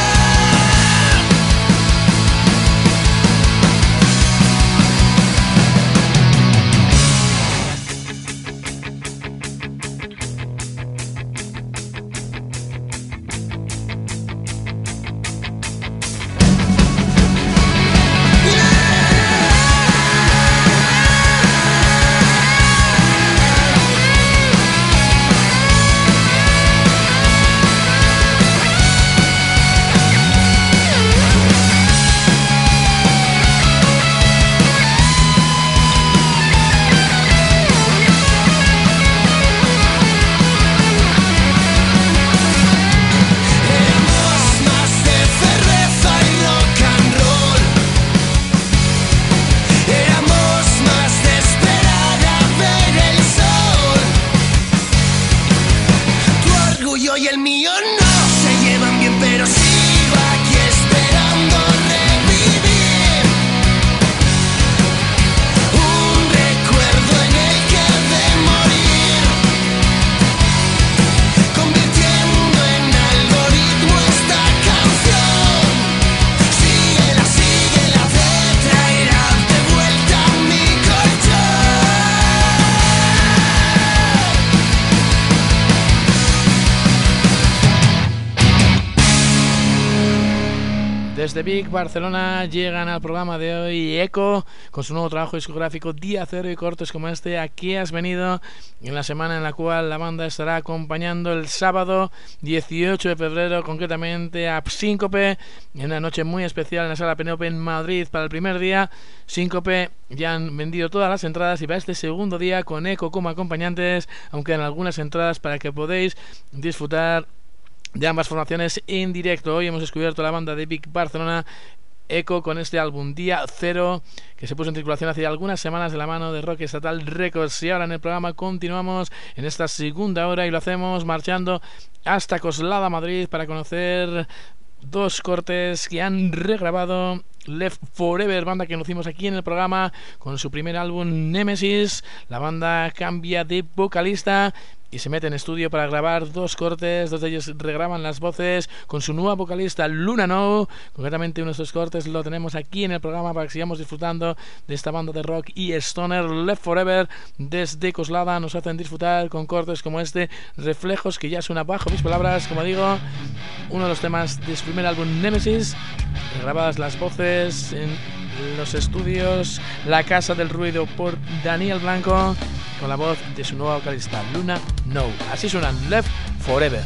Desde Vic, Barcelona, llegan al programa de hoy Eco con su nuevo trabajo discográfico Día Cero y cortes como este. Aquí has venido en la semana en la cual la banda estará acompañando el sábado dieciocho de febrero, concretamente a Síncope, en una noche muy especial en la Sala Penélope en Madrid. Para el primer día, Síncope ya han vendido todas las entradas, y para este segundo día, con Eco como acompañantes, aunque en algunas entradas para que podéis disfrutar de ambas formaciones en directo. Hoy hemos descubierto la banda de Vic, Barcelona, Eco, con este álbum Día Cero, que se puso en circulación hace algunas semanas de la mano de Rock Estatal Records. Y ahora en el programa continuamos en esta segunda hora, y lo hacemos marchando hasta Coslada, Madrid, para conocer dos cortes que han regrabado Left Forever, banda que conocimos aquí en el programa con su primer álbum Nemesis. La banda cambia de vocalista y se mete en estudio para grabar dos cortes. Dos de ellos regraban las voces con su nueva vocalista Luna No. Concretamente uno de estos cortes lo tenemos aquí en el programa para que sigamos disfrutando de esta banda de rock y stoner. Left Forever desde Coslada nos hacen disfrutar con cortes como este, Reflejos, que ya suena bajo mis palabras, como digo, uno de los temas de su primer álbum Nemesis, grabadas las voces en los estudios La Casa del Ruido por Daniel Blanco, con la voz de su nueva vocalista Luna No. Así suenan Left Forever.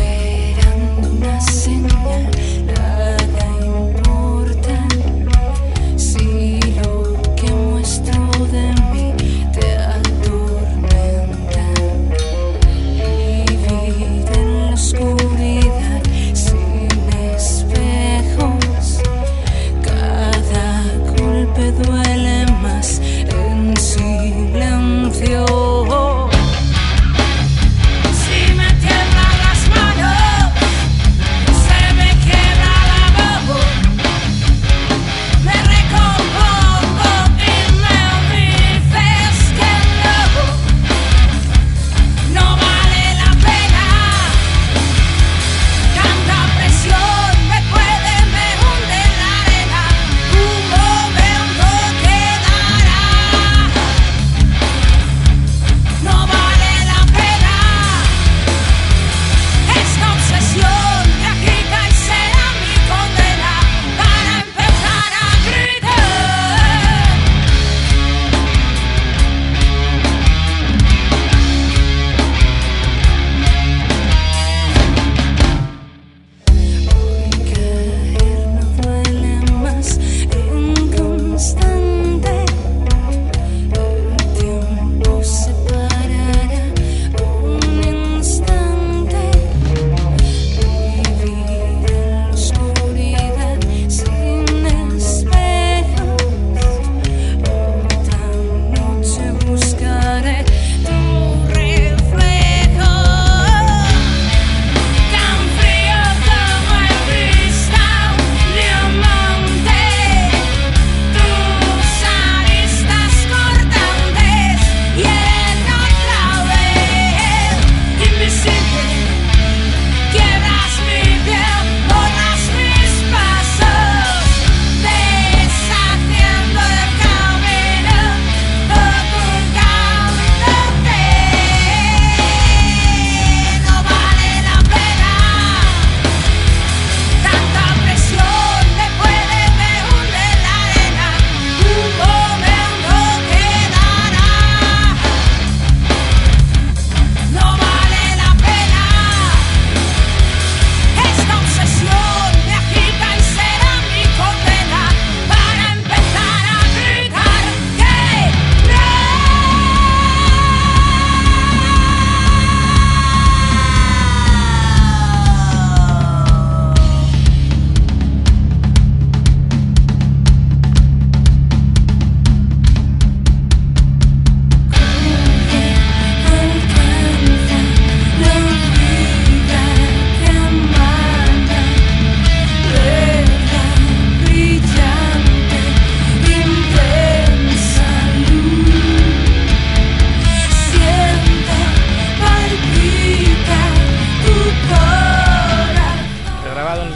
Esperando una señal, nada importa.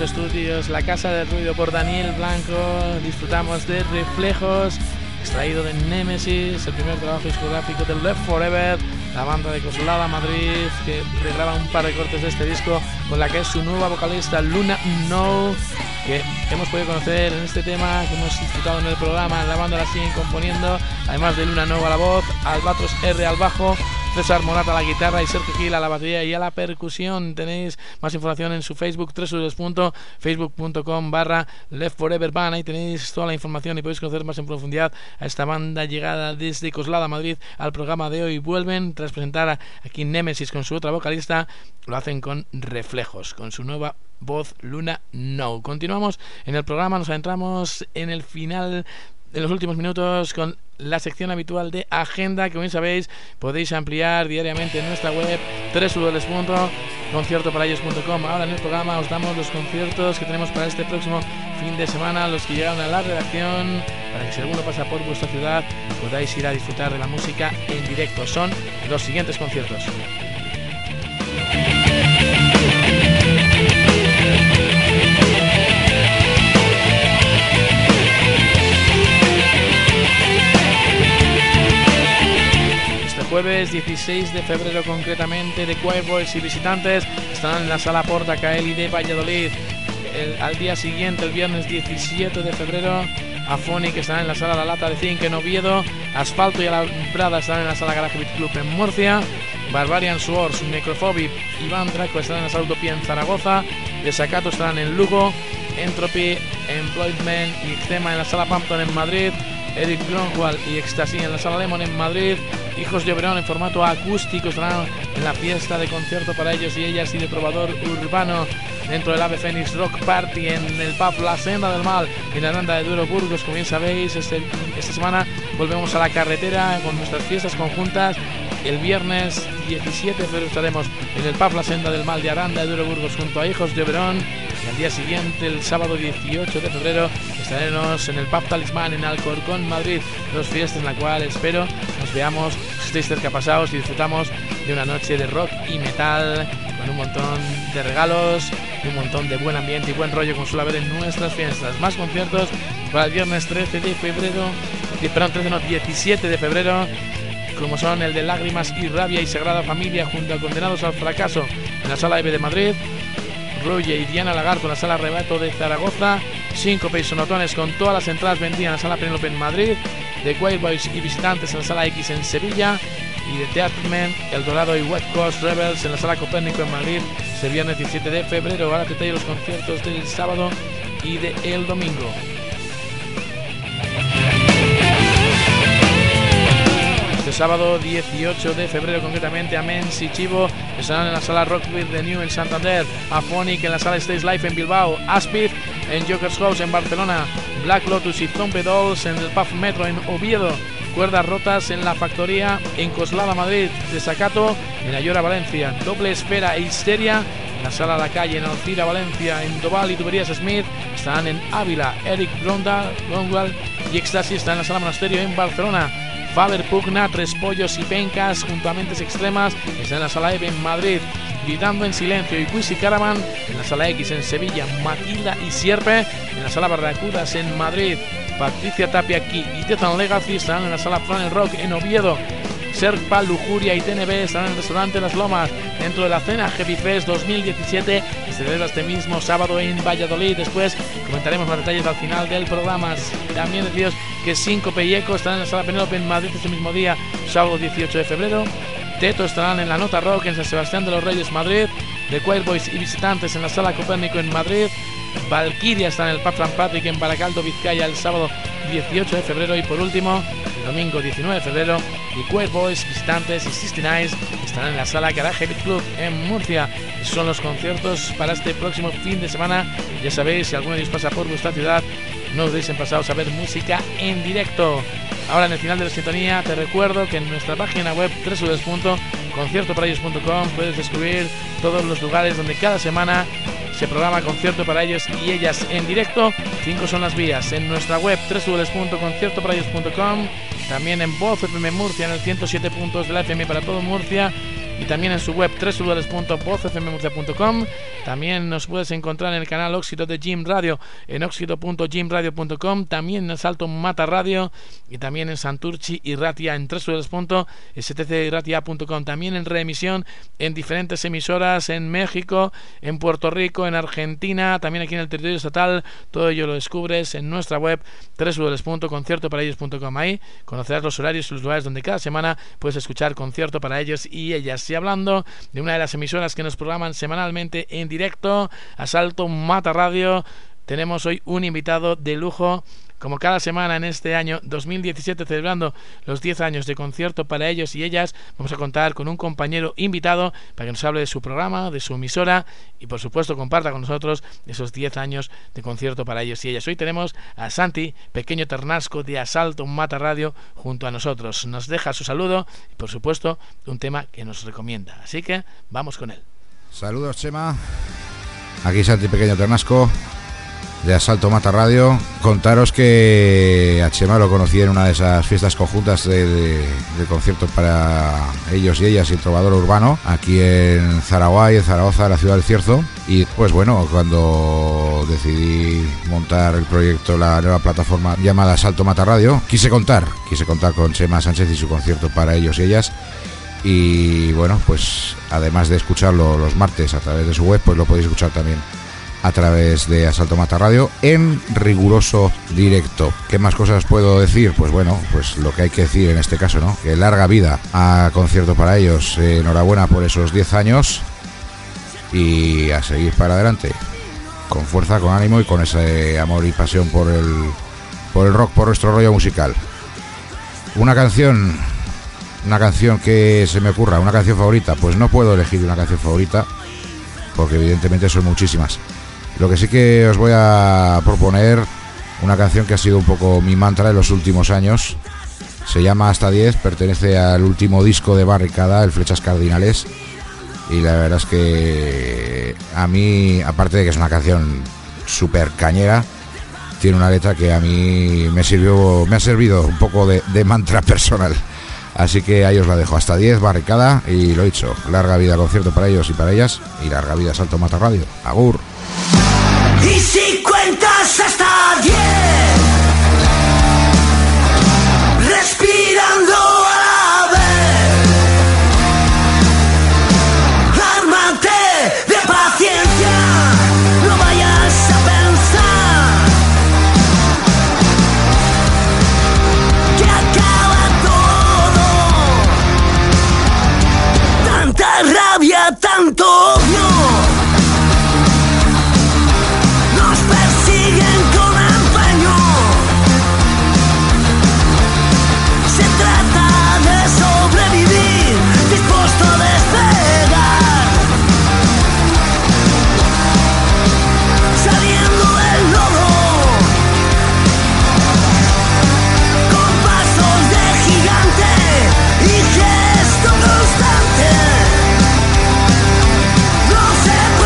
Studios, La Casa del Ruido por Daniel Blanco. Disfrutamos de Reflejos, extraído de Nemesis, el primer trabajo discográfico de Left Forever, la banda de Coslada Madrid, que regraba un par de cortes de este disco con la que es su nueva vocalista Luna No, que hemos podido conocer en este tema que hemos disfrutado en el programa. La banda la siguen componiendo, además de Luna No a la voz, Albatros R al bajo, César Morata a la guitarra y Sergio Gil a la batería y a la percusión. Tenéis más información en su Facebook, www.facebook.com barra Left Forever Band. Ahí tenéis toda la información y podéis conocer más en profundidad a esta banda llegada desde Coslada Madrid al programa de hoy. Vuelven tras presentar aquí Nemesis con su otra vocalista, lo hacen con Reflejos, con su nueva voz Luna No. Continuamos en el programa, nos adentramos en el final, en los últimos minutos, con la sección habitual de agenda, que como bien sabéis podéis ampliar diariamente en nuestra web doble u doble u doble u punto concierto para ellos punto com. Ahora en el programa os damos los conciertos que tenemos para este próximo fin de semana, los que llegaron a la redacción, para que si alguno pasa por vuestra ciudad podáis ir a disfrutar de la música en directo. Son los siguientes conciertos: jueves dieciséis de febrero, concretamente, de Choir Boys y Visitantes estarán en la Sala Porta Caeli de Valladolid. El, al día siguiente, el viernes diecisiete de febrero, Afonic estará en la Sala La Lata de Zinc en Oviedo. Asfalto y Alambrada estarán en la Sala Garage Beat Club en Murcia. Barbarian Swords, Necrophobic y Iván Draco estarán en la Sala Utopía en Zaragoza. Desacato estarán en Lugo. Entropy, Employment y Eczema en la Sala Pampton en Madrid. Eric Gronwald y Ecstasy en la Sala Lemon en Madrid. Hijos de Oberón en formato acústico estarán en la fiesta de concierto para ellos y ellas y de trovador urbano dentro del Ave Fénix Rock Party en el pub La Senda del Mal en Aranda de Duero, Burgos. Como bien sabéis, este, esta semana volvemos a la carretera con nuestras fiestas conjuntas. El viernes diecisiete de febrero estaremos en el pub La Senda del Mal de Aranda de Duero, Burgos, junto a Hijos de Oberón. Y al día siguiente, el sábado dieciocho de febrero, estaremos en el pub Talismán en Alcorcón, Madrid. Dos fiestas en la cual espero nos veamos, si estáis cerca, pasaos y disfrutamos de una noche de rock y metal con un montón de regalos y un montón de buen ambiente y buen rollo, como suele haber en nuestras fiestas. Más conciertos para el viernes trece de febrero, perdón, trece no, diecisiete de febrero, como son el de Lágrimas y Rabia y Sagrada Familia junto a Condenados al Fracaso en la Sala Eve de Madrid. Roger y Diana Lagarto en la Sala Arrebato de Zaragoza. Síncope y Sonotones con todas las entradas vendidas en la Sala Penélope en Madrid. The Choir Boys y Visitantes en la Sala X en Sevilla. Y The Theatremen, El Dorado y West Coast Rebels en la Sala Copérnico en Madrid, este viernes diecisiete de febrero. Ahora te traigo los conciertos del sábado y de el domingo. Este sábado dieciocho de febrero, concretamente, Amens y Chivo estarán en la Sala Rock with the New en Santander. Afonic en la Sala Stage Life en Bilbao. Aspid en Joker's House en Barcelona. Black Lotus y Zompe Dolls en el Puff Metro en Oviedo. Cuerdas Rotas en la Factoría en Coslada Madrid. Desacato en Ayora Valencia. Doble Esfera e Histeria en la Sala La Calle en Alcira Valencia. En Doval y Tuberías Smith estarán en Ávila. Eric Gronwald y Ecstasy están en la Sala Monasterio en Barcelona. Faber Pugna, Tres Pollos y Pencas junto a Mentes Extremas están en la Sala Eve en Madrid. Gritando en Silencio y Quisi Caravan en la Sala X en Sevilla. Matilda y Sierpe en la Sala Barracudas en Madrid. Patricia Tapia aquí y Tetan Legacy estarán en la Sala Planet Rock en Oviedo. Serpa, Lujuria y T N B estarán en el restaurante Las Lomas dentro de la cena Heavy Fest dos mil diecisiete que se celebra este mismo sábado en Valladolid. Después comentaremos los detalles al final del programa. También deciros que Síncope y Eco estarán en la Sala Penélope en Madrid ese mismo día, sábado dieciocho de febrero. Teto estarán en la Nota Rock en San Sebastián de los Reyes, Madrid. The Choir Boys y Visitantes en la Sala Copérnico en Madrid. Valkyria está en el Pub San Patrick en Baracaldo, Vizcaya, el sábado dieciocho de febrero. Y por último, el domingo diecinueve de febrero, The Choir Boys, Visitantes y sesenta y nueve estarán en la Sala Garage Beat Club en Murcia. Esos son los conciertos para este próximo fin de semana. Ya sabéis, si alguno de ellos pasa por vuestra ciudad, no dudéis en pasaros a ver música en directo. Ahora, en el final de la sintonía, te recuerdo que en nuestra página web doble u doble u doble u punto concierto para ellos punto com puedes descubrir todos los lugares donde cada semana se programa Concierto para ellos y ellas en directo. Cinco son las vías: en nuestra web doble u doble u doble u punto concierto para ellos punto com, también en Voz F M Murcia en el ciento siete puntos de la F M para todo Murcia, y también en su web doble u doble u doble u punto voz f m murcia punto com. También nos puedes encontrar en el canal Óxido de Jim Radio en óxido punto jim radio punto com, también en Salto Mata Radio y también en Santurchi y Ratia en doble u doble u doble u punto s t c ratia punto com. También en reemisión en diferentes emisoras en México, en Puerto Rico, en Argentina, también aquí en el territorio estatal. Todo ello lo descubres en nuestra web doble u doble u doble u punto concierto para ellos punto com. Ahí conocerás los horarios y los lugares donde cada semana puedes escuchar Concierto para ellos y ellas. Y hablando de una de las emisoras que nos programan semanalmente en directo, Asalto Mata Radio, tenemos hoy un invitado de lujo. Como cada semana en este año dos mil diecisiete, celebrando los diez años de Concierto para ellos y ellas, vamos a contar con un compañero invitado para que nos hable de su programa, de su emisora y por supuesto comparta con nosotros esos diez años de Concierto para ellos y ellas. Hoy tenemos a Santi, pequeño ternasco de Asalto Mata Radio, junto a nosotros. Nos deja su saludo y por supuesto un tema que nos recomienda. Así que vamos con él. Saludos, Chema. Aquí Santi, pequeño ternasco de Asalto Mata Radio. Contaros que a Chema lo conocí en una de esas fiestas conjuntas de, de, de conciertos para ellos y ellas y el Trovador Urbano, aquí en Zaragoza, en Zaragoza, la ciudad del Cierzo. Y pues bueno, cuando decidí montar el proyecto, la nueva plataforma llamada Asalto Mata Radio, quise contar, quise contar con Chema Sánchez y su concierto para ellos y ellas. Y bueno, pues además de escucharlo los martes a través de su web, pues lo podéis escuchar también a través de Asalto Mata Radio en riguroso directo. ¿Qué más cosas puedo decir? Pues bueno, pues lo que hay que decir en este caso, ¿no? Que larga vida a Concierto para ellos. Eh, enhorabuena por esos diez años y a seguir para adelante con fuerza, con ánimo y con ese amor y pasión por el por el rock, por nuestro rollo musical. Una canción, una canción que se me ocurra, una canción favorita. Pues no puedo elegir una canción favorita porque evidentemente son muchísimas. Lo que sí que os voy a proponer, una canción que ha sido un poco mi mantra en los últimos años. Se llama Hasta diez, pertenece al último disco de Barricada, el Flechas Cardinales. Y la verdad es que a mí, aparte de que es una canción súper cañera, tiene una letra que a mí me sirvió, me ha servido un poco de, de mantra personal. Así que ahí os la dejo. Hasta diez, Barricada, y lo dicho, larga vida Concierto para ellos y para ellas, y larga vida Asalto Mata Radio. Agur. Y si cuentas hasta diez, respirando a la vez, ármate de paciencia, no vayas a pensar que acaba todo. Tanta rabia, tanto odio persiguen con empeño. Se trata de sobrevivir, dispuesto a despegar, saliendo del lodo, con pasos de gigante y gesto constante. No se puede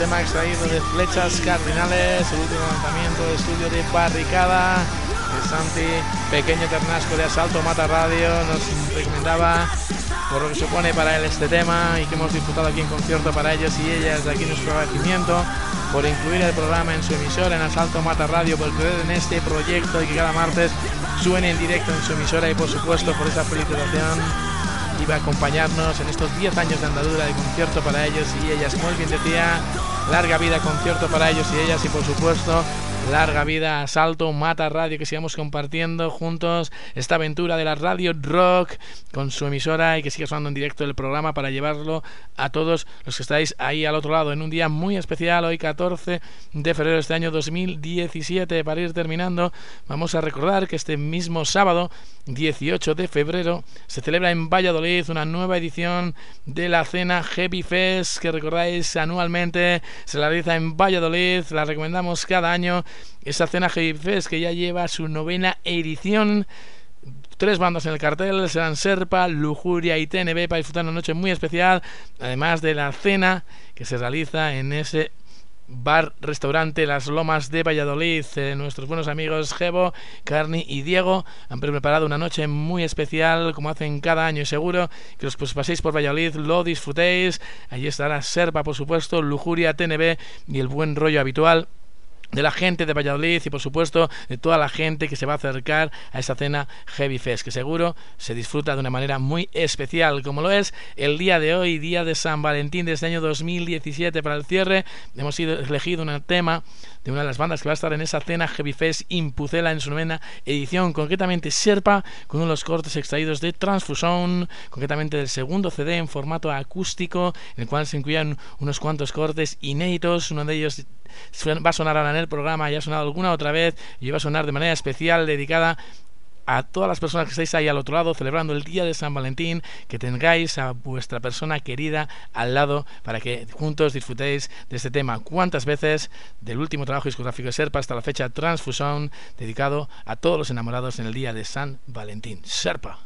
tema extraído de Flechas Cardinales, el último lanzamiento de estudio de Barricada, de Santi, pequeño ternasco de Asalto Mata Radio, nos recomendaba por lo que supone para él este tema y que hemos disfrutado aquí en concierto para ellos y ellas. De aquí nuestro agradecimiento por incluir el programa en su emisora en Asalto Mata Radio, por creer en este proyecto y que cada martes suene en directo en su emisora, y por supuesto por esa felicitación y va a acompañarnos en estos diez años de andadura de concierto para ellos y ellas. Como él bien decía, larga vida concierto para ellos y ellas, y por supuesto larga vida Asalto Mata Radio, que sigamos compartiendo juntos esta aventura de la radio rock con su emisora y que siga sonando en directo el programa para llevarlo a todos los que estáis ahí al otro lado en un día muy especial, hoy catorce de febrero de este año dos mil diecisiete. Para ir terminando, vamos a recordar que este mismo sábado dieciocho de febrero se celebra en Valladolid una nueva edición de la cena Heavy Fest, que recordáis anualmente se la realiza en Valladolid, la recomendamos cada año. Esa cena Heavy Fest que ya lleva su novena edición. Tres bandas en el cartel, serán Serpa, Lujuria y T N B, para disfrutar una noche muy especial, además de la cena que se realiza en ese bar-restaurante Las Lomas de Valladolid. Eh, nuestros buenos amigos Gebo, Carni y Diego han preparado una noche muy especial, como hacen cada año, y seguro que os pues, paséis por Valladolid, lo disfrutéis. Allí estará Serpa, por supuesto, Lujuria, T N B y el buen rollo habitual de la gente de Valladolid y por supuesto de toda la gente que se va a acercar a esa cena Heavy Fest, que seguro se disfruta de una manera muy especial, como lo es el día de hoy, día de San Valentín de este año dos mil diecisiete. Para el cierre hemos elegido un tema de una de las bandas que va a estar en esa cena Heavy Fest, Impucela, en su novena edición, concretamente Serpa, con uno de los cortes extraídos de Transfusion, concretamente del segundo C D en formato acústico, en el cual se incluían unos cuantos cortes inéditos. Uno de ellos va a sonar ahora en el programa, ya ha sonado alguna otra vez y va a sonar de manera especial, dedicada a todas las personas que estáis ahí al otro lado celebrando el día de San Valentín, que tengáis a vuestra persona querida al lado para que juntos disfrutéis de este tema. ¿Cuántas veces? Del último trabajo discográfico de Serpa hasta la fecha, Transfusion, dedicado a todos los enamorados en el día de San Valentín. Serpa.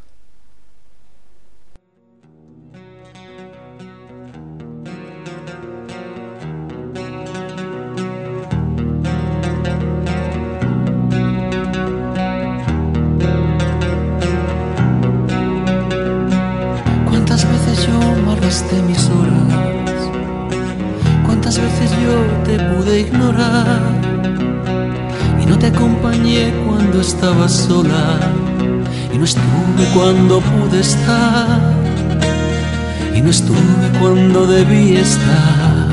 De mis horas, cuántas veces yo te pude ignorar y no te acompañé cuando estabas sola y no estuve cuando pude estar y no estuve cuando debí estar.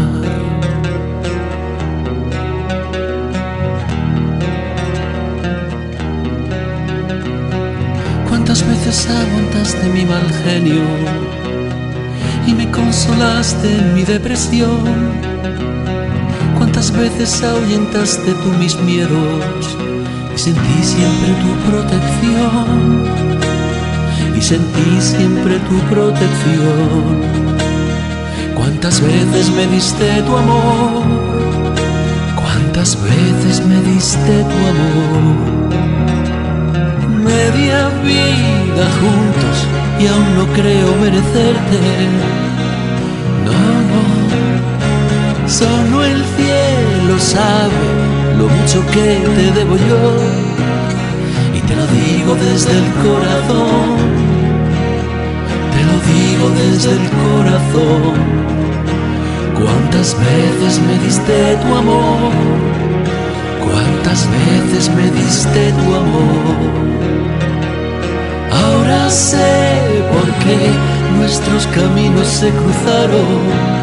Cuántas veces aguantaste mi mal genio y me consolaste en mi depresión. Cuántas veces ahuyentaste tú mis miedos y sentí siempre tu protección, y sentí siempre tu protección. Cuántas veces me diste tu amor, cuántas veces me diste tu amor. Media vida juntos y aún no creo merecerte. No, no, solo el cielo sabe lo mucho que te debo yo, y te lo digo desde el corazón, te lo digo desde el corazón. Cuántas veces me diste tu amor, cuántas veces me diste tu amor. Ahora sé por qué nuestros caminos se cruzaron.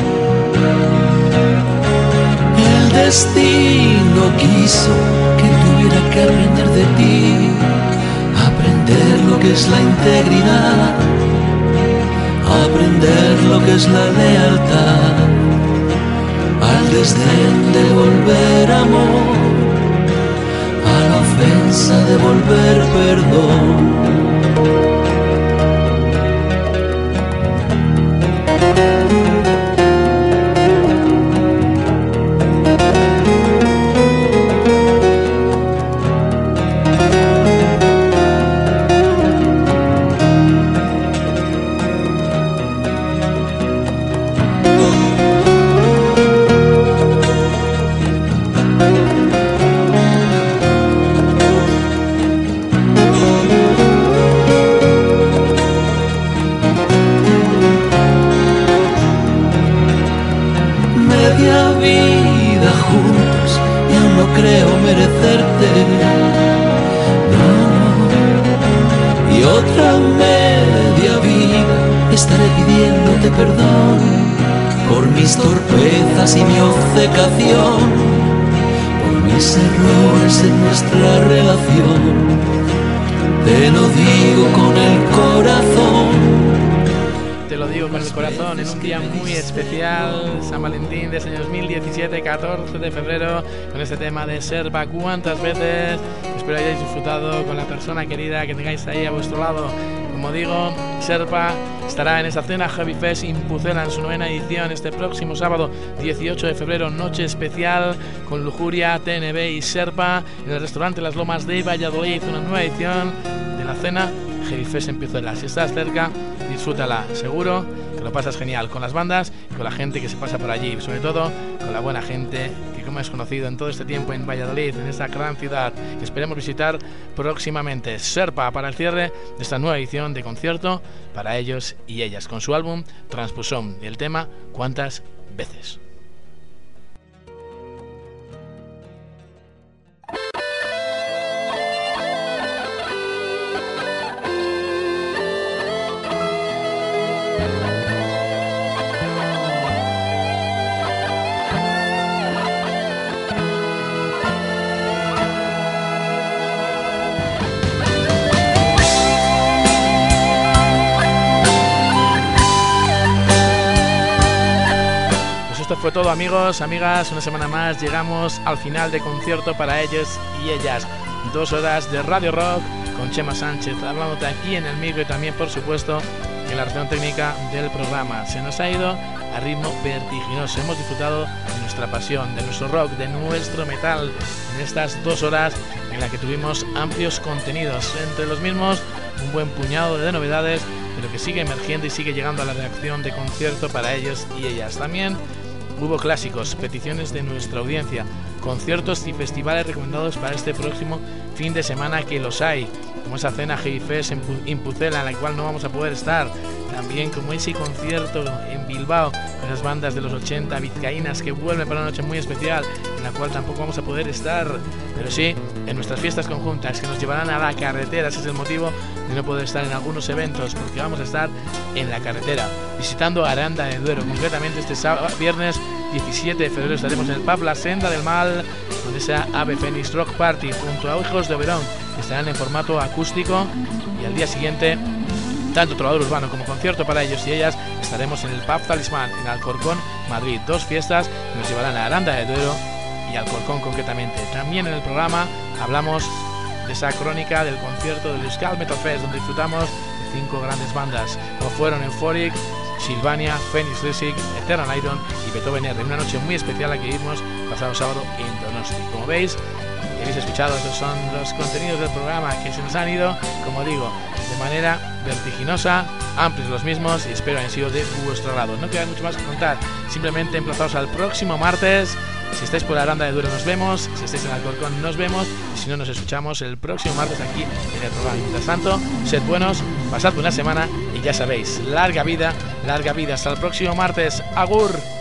El destino quiso que tuviera que aprender de ti, aprender lo que es la integridad, aprender lo que es la lealtad, al desdén de volver amor, a la ofensa de volver perdón. juntos y aún no creo merecerte. No, no. Y otra media vida estaré pidiéndote perdón por mis torpezas y mi obcecación, por mis errores en nuestra relación. Te lo digo con el corazón. Te lo digo con el corazón, en un día muy especial, San Valentín de este año dos mil diecisiete, catorce de febrero, con este tema de Serpa. ¿Cuántas veces? Espero hayáis disfrutado con la persona querida que tengáis ahí a vuestro lado. Como digo, Serpa estará en esta cena Heavy Fest Impucela en su novena edición este próximo sábado dieciocho de febrero, noche especial con Lujuria, T N B y Serpa en el restaurante Las Lomas de Valladolid, una nueva edición de la cena Heavy Fest Impucela. Si estás cerca, disfrútala, seguro que lo pasas genial con las bandas y con la gente que se pasa por allí, sobre todo con la buena gente que, como has conocido en todo este tiempo en Valladolid, en esta gran ciudad que esperemos visitar próximamente. Serpa para el cierre de esta nueva edición de concierto para ellos y ellas, con su álbum Transfusión y el tema ¿Cuántas veces? Esto fue todo, amigos, amigas, una semana más llegamos al final de concierto para ellos y ellas. Dos horas de Radio Rock con Chema Sánchez hablándote aquí en el micro y también, por supuesto, en la reacción técnica del programa. Se nos ha ido a ritmo vertiginoso. Hemos disfrutado de nuestra pasión, de nuestro rock, de nuestro metal en estas dos horas en las que tuvimos amplios contenidos, entre los mismos un buen puñado de novedades, pero que sigue emergiendo y sigue llegando a la reacción de concierto para ellos y ellas. También hubo clásicos, peticiones de nuestra audiencia, conciertos y festivales recomendados para este próximo fin de semana, que los hay, como esa cena Heavy Fest en Impucela, en la cual no vamos a poder estar, también como ese concierto en Bilbao con las bandas de los ochenta vizcaínas que vuelven para una noche muy especial, en la cual tampoco vamos a poder estar, pero sí en nuestras fiestas conjuntas que nos llevarán a la carretera. Ese es el motivo de no poder estar en algunos eventos, porque vamos a estar en la carretera visitando Aranda de Duero. Concretamente este sábado, viernes diecisiete de febrero estaremos en el pub La Senda del Mal con esa Ave Fénix Rock Party junto a Hijos de Oberón, que estarán en formato acústico, y al día siguiente tanto trovador urbano como concierto para ellos y ellas estaremos en el pub Talismán en Alcorcón, Madrid. Dos fiestas que nos llevarán a Aranda de Duero y Alcorcón concretamente. También en el programa hablamos de esa crónica del concierto del Euskal Metal Fest, donde disfrutamos de cinco grandes bandas como fueron Euphoric, Silvania, Phoenix Rising, Eternal Iron y Beethoven R, una noche muy especial a la que vimos pasado sábado en Donosti. Como veis, habéis escuchado, estos son los contenidos del programa que se nos han ido, como digo, de manera vertiginosa, amplios los mismos, y espero hayan sido de vuestro lado. No queda mucho más que contar, simplemente emplazaos al próximo martes. Si estáis por Aranda de Duero nos vemos, si estáis en Alcorcón nos vemos, y si no nos escuchamos el próximo martes aquí en el programa. Mientras tanto, sed buenos, pasad buena semana y ya sabéis, larga vida, larga vida, hasta el próximo martes. Agur.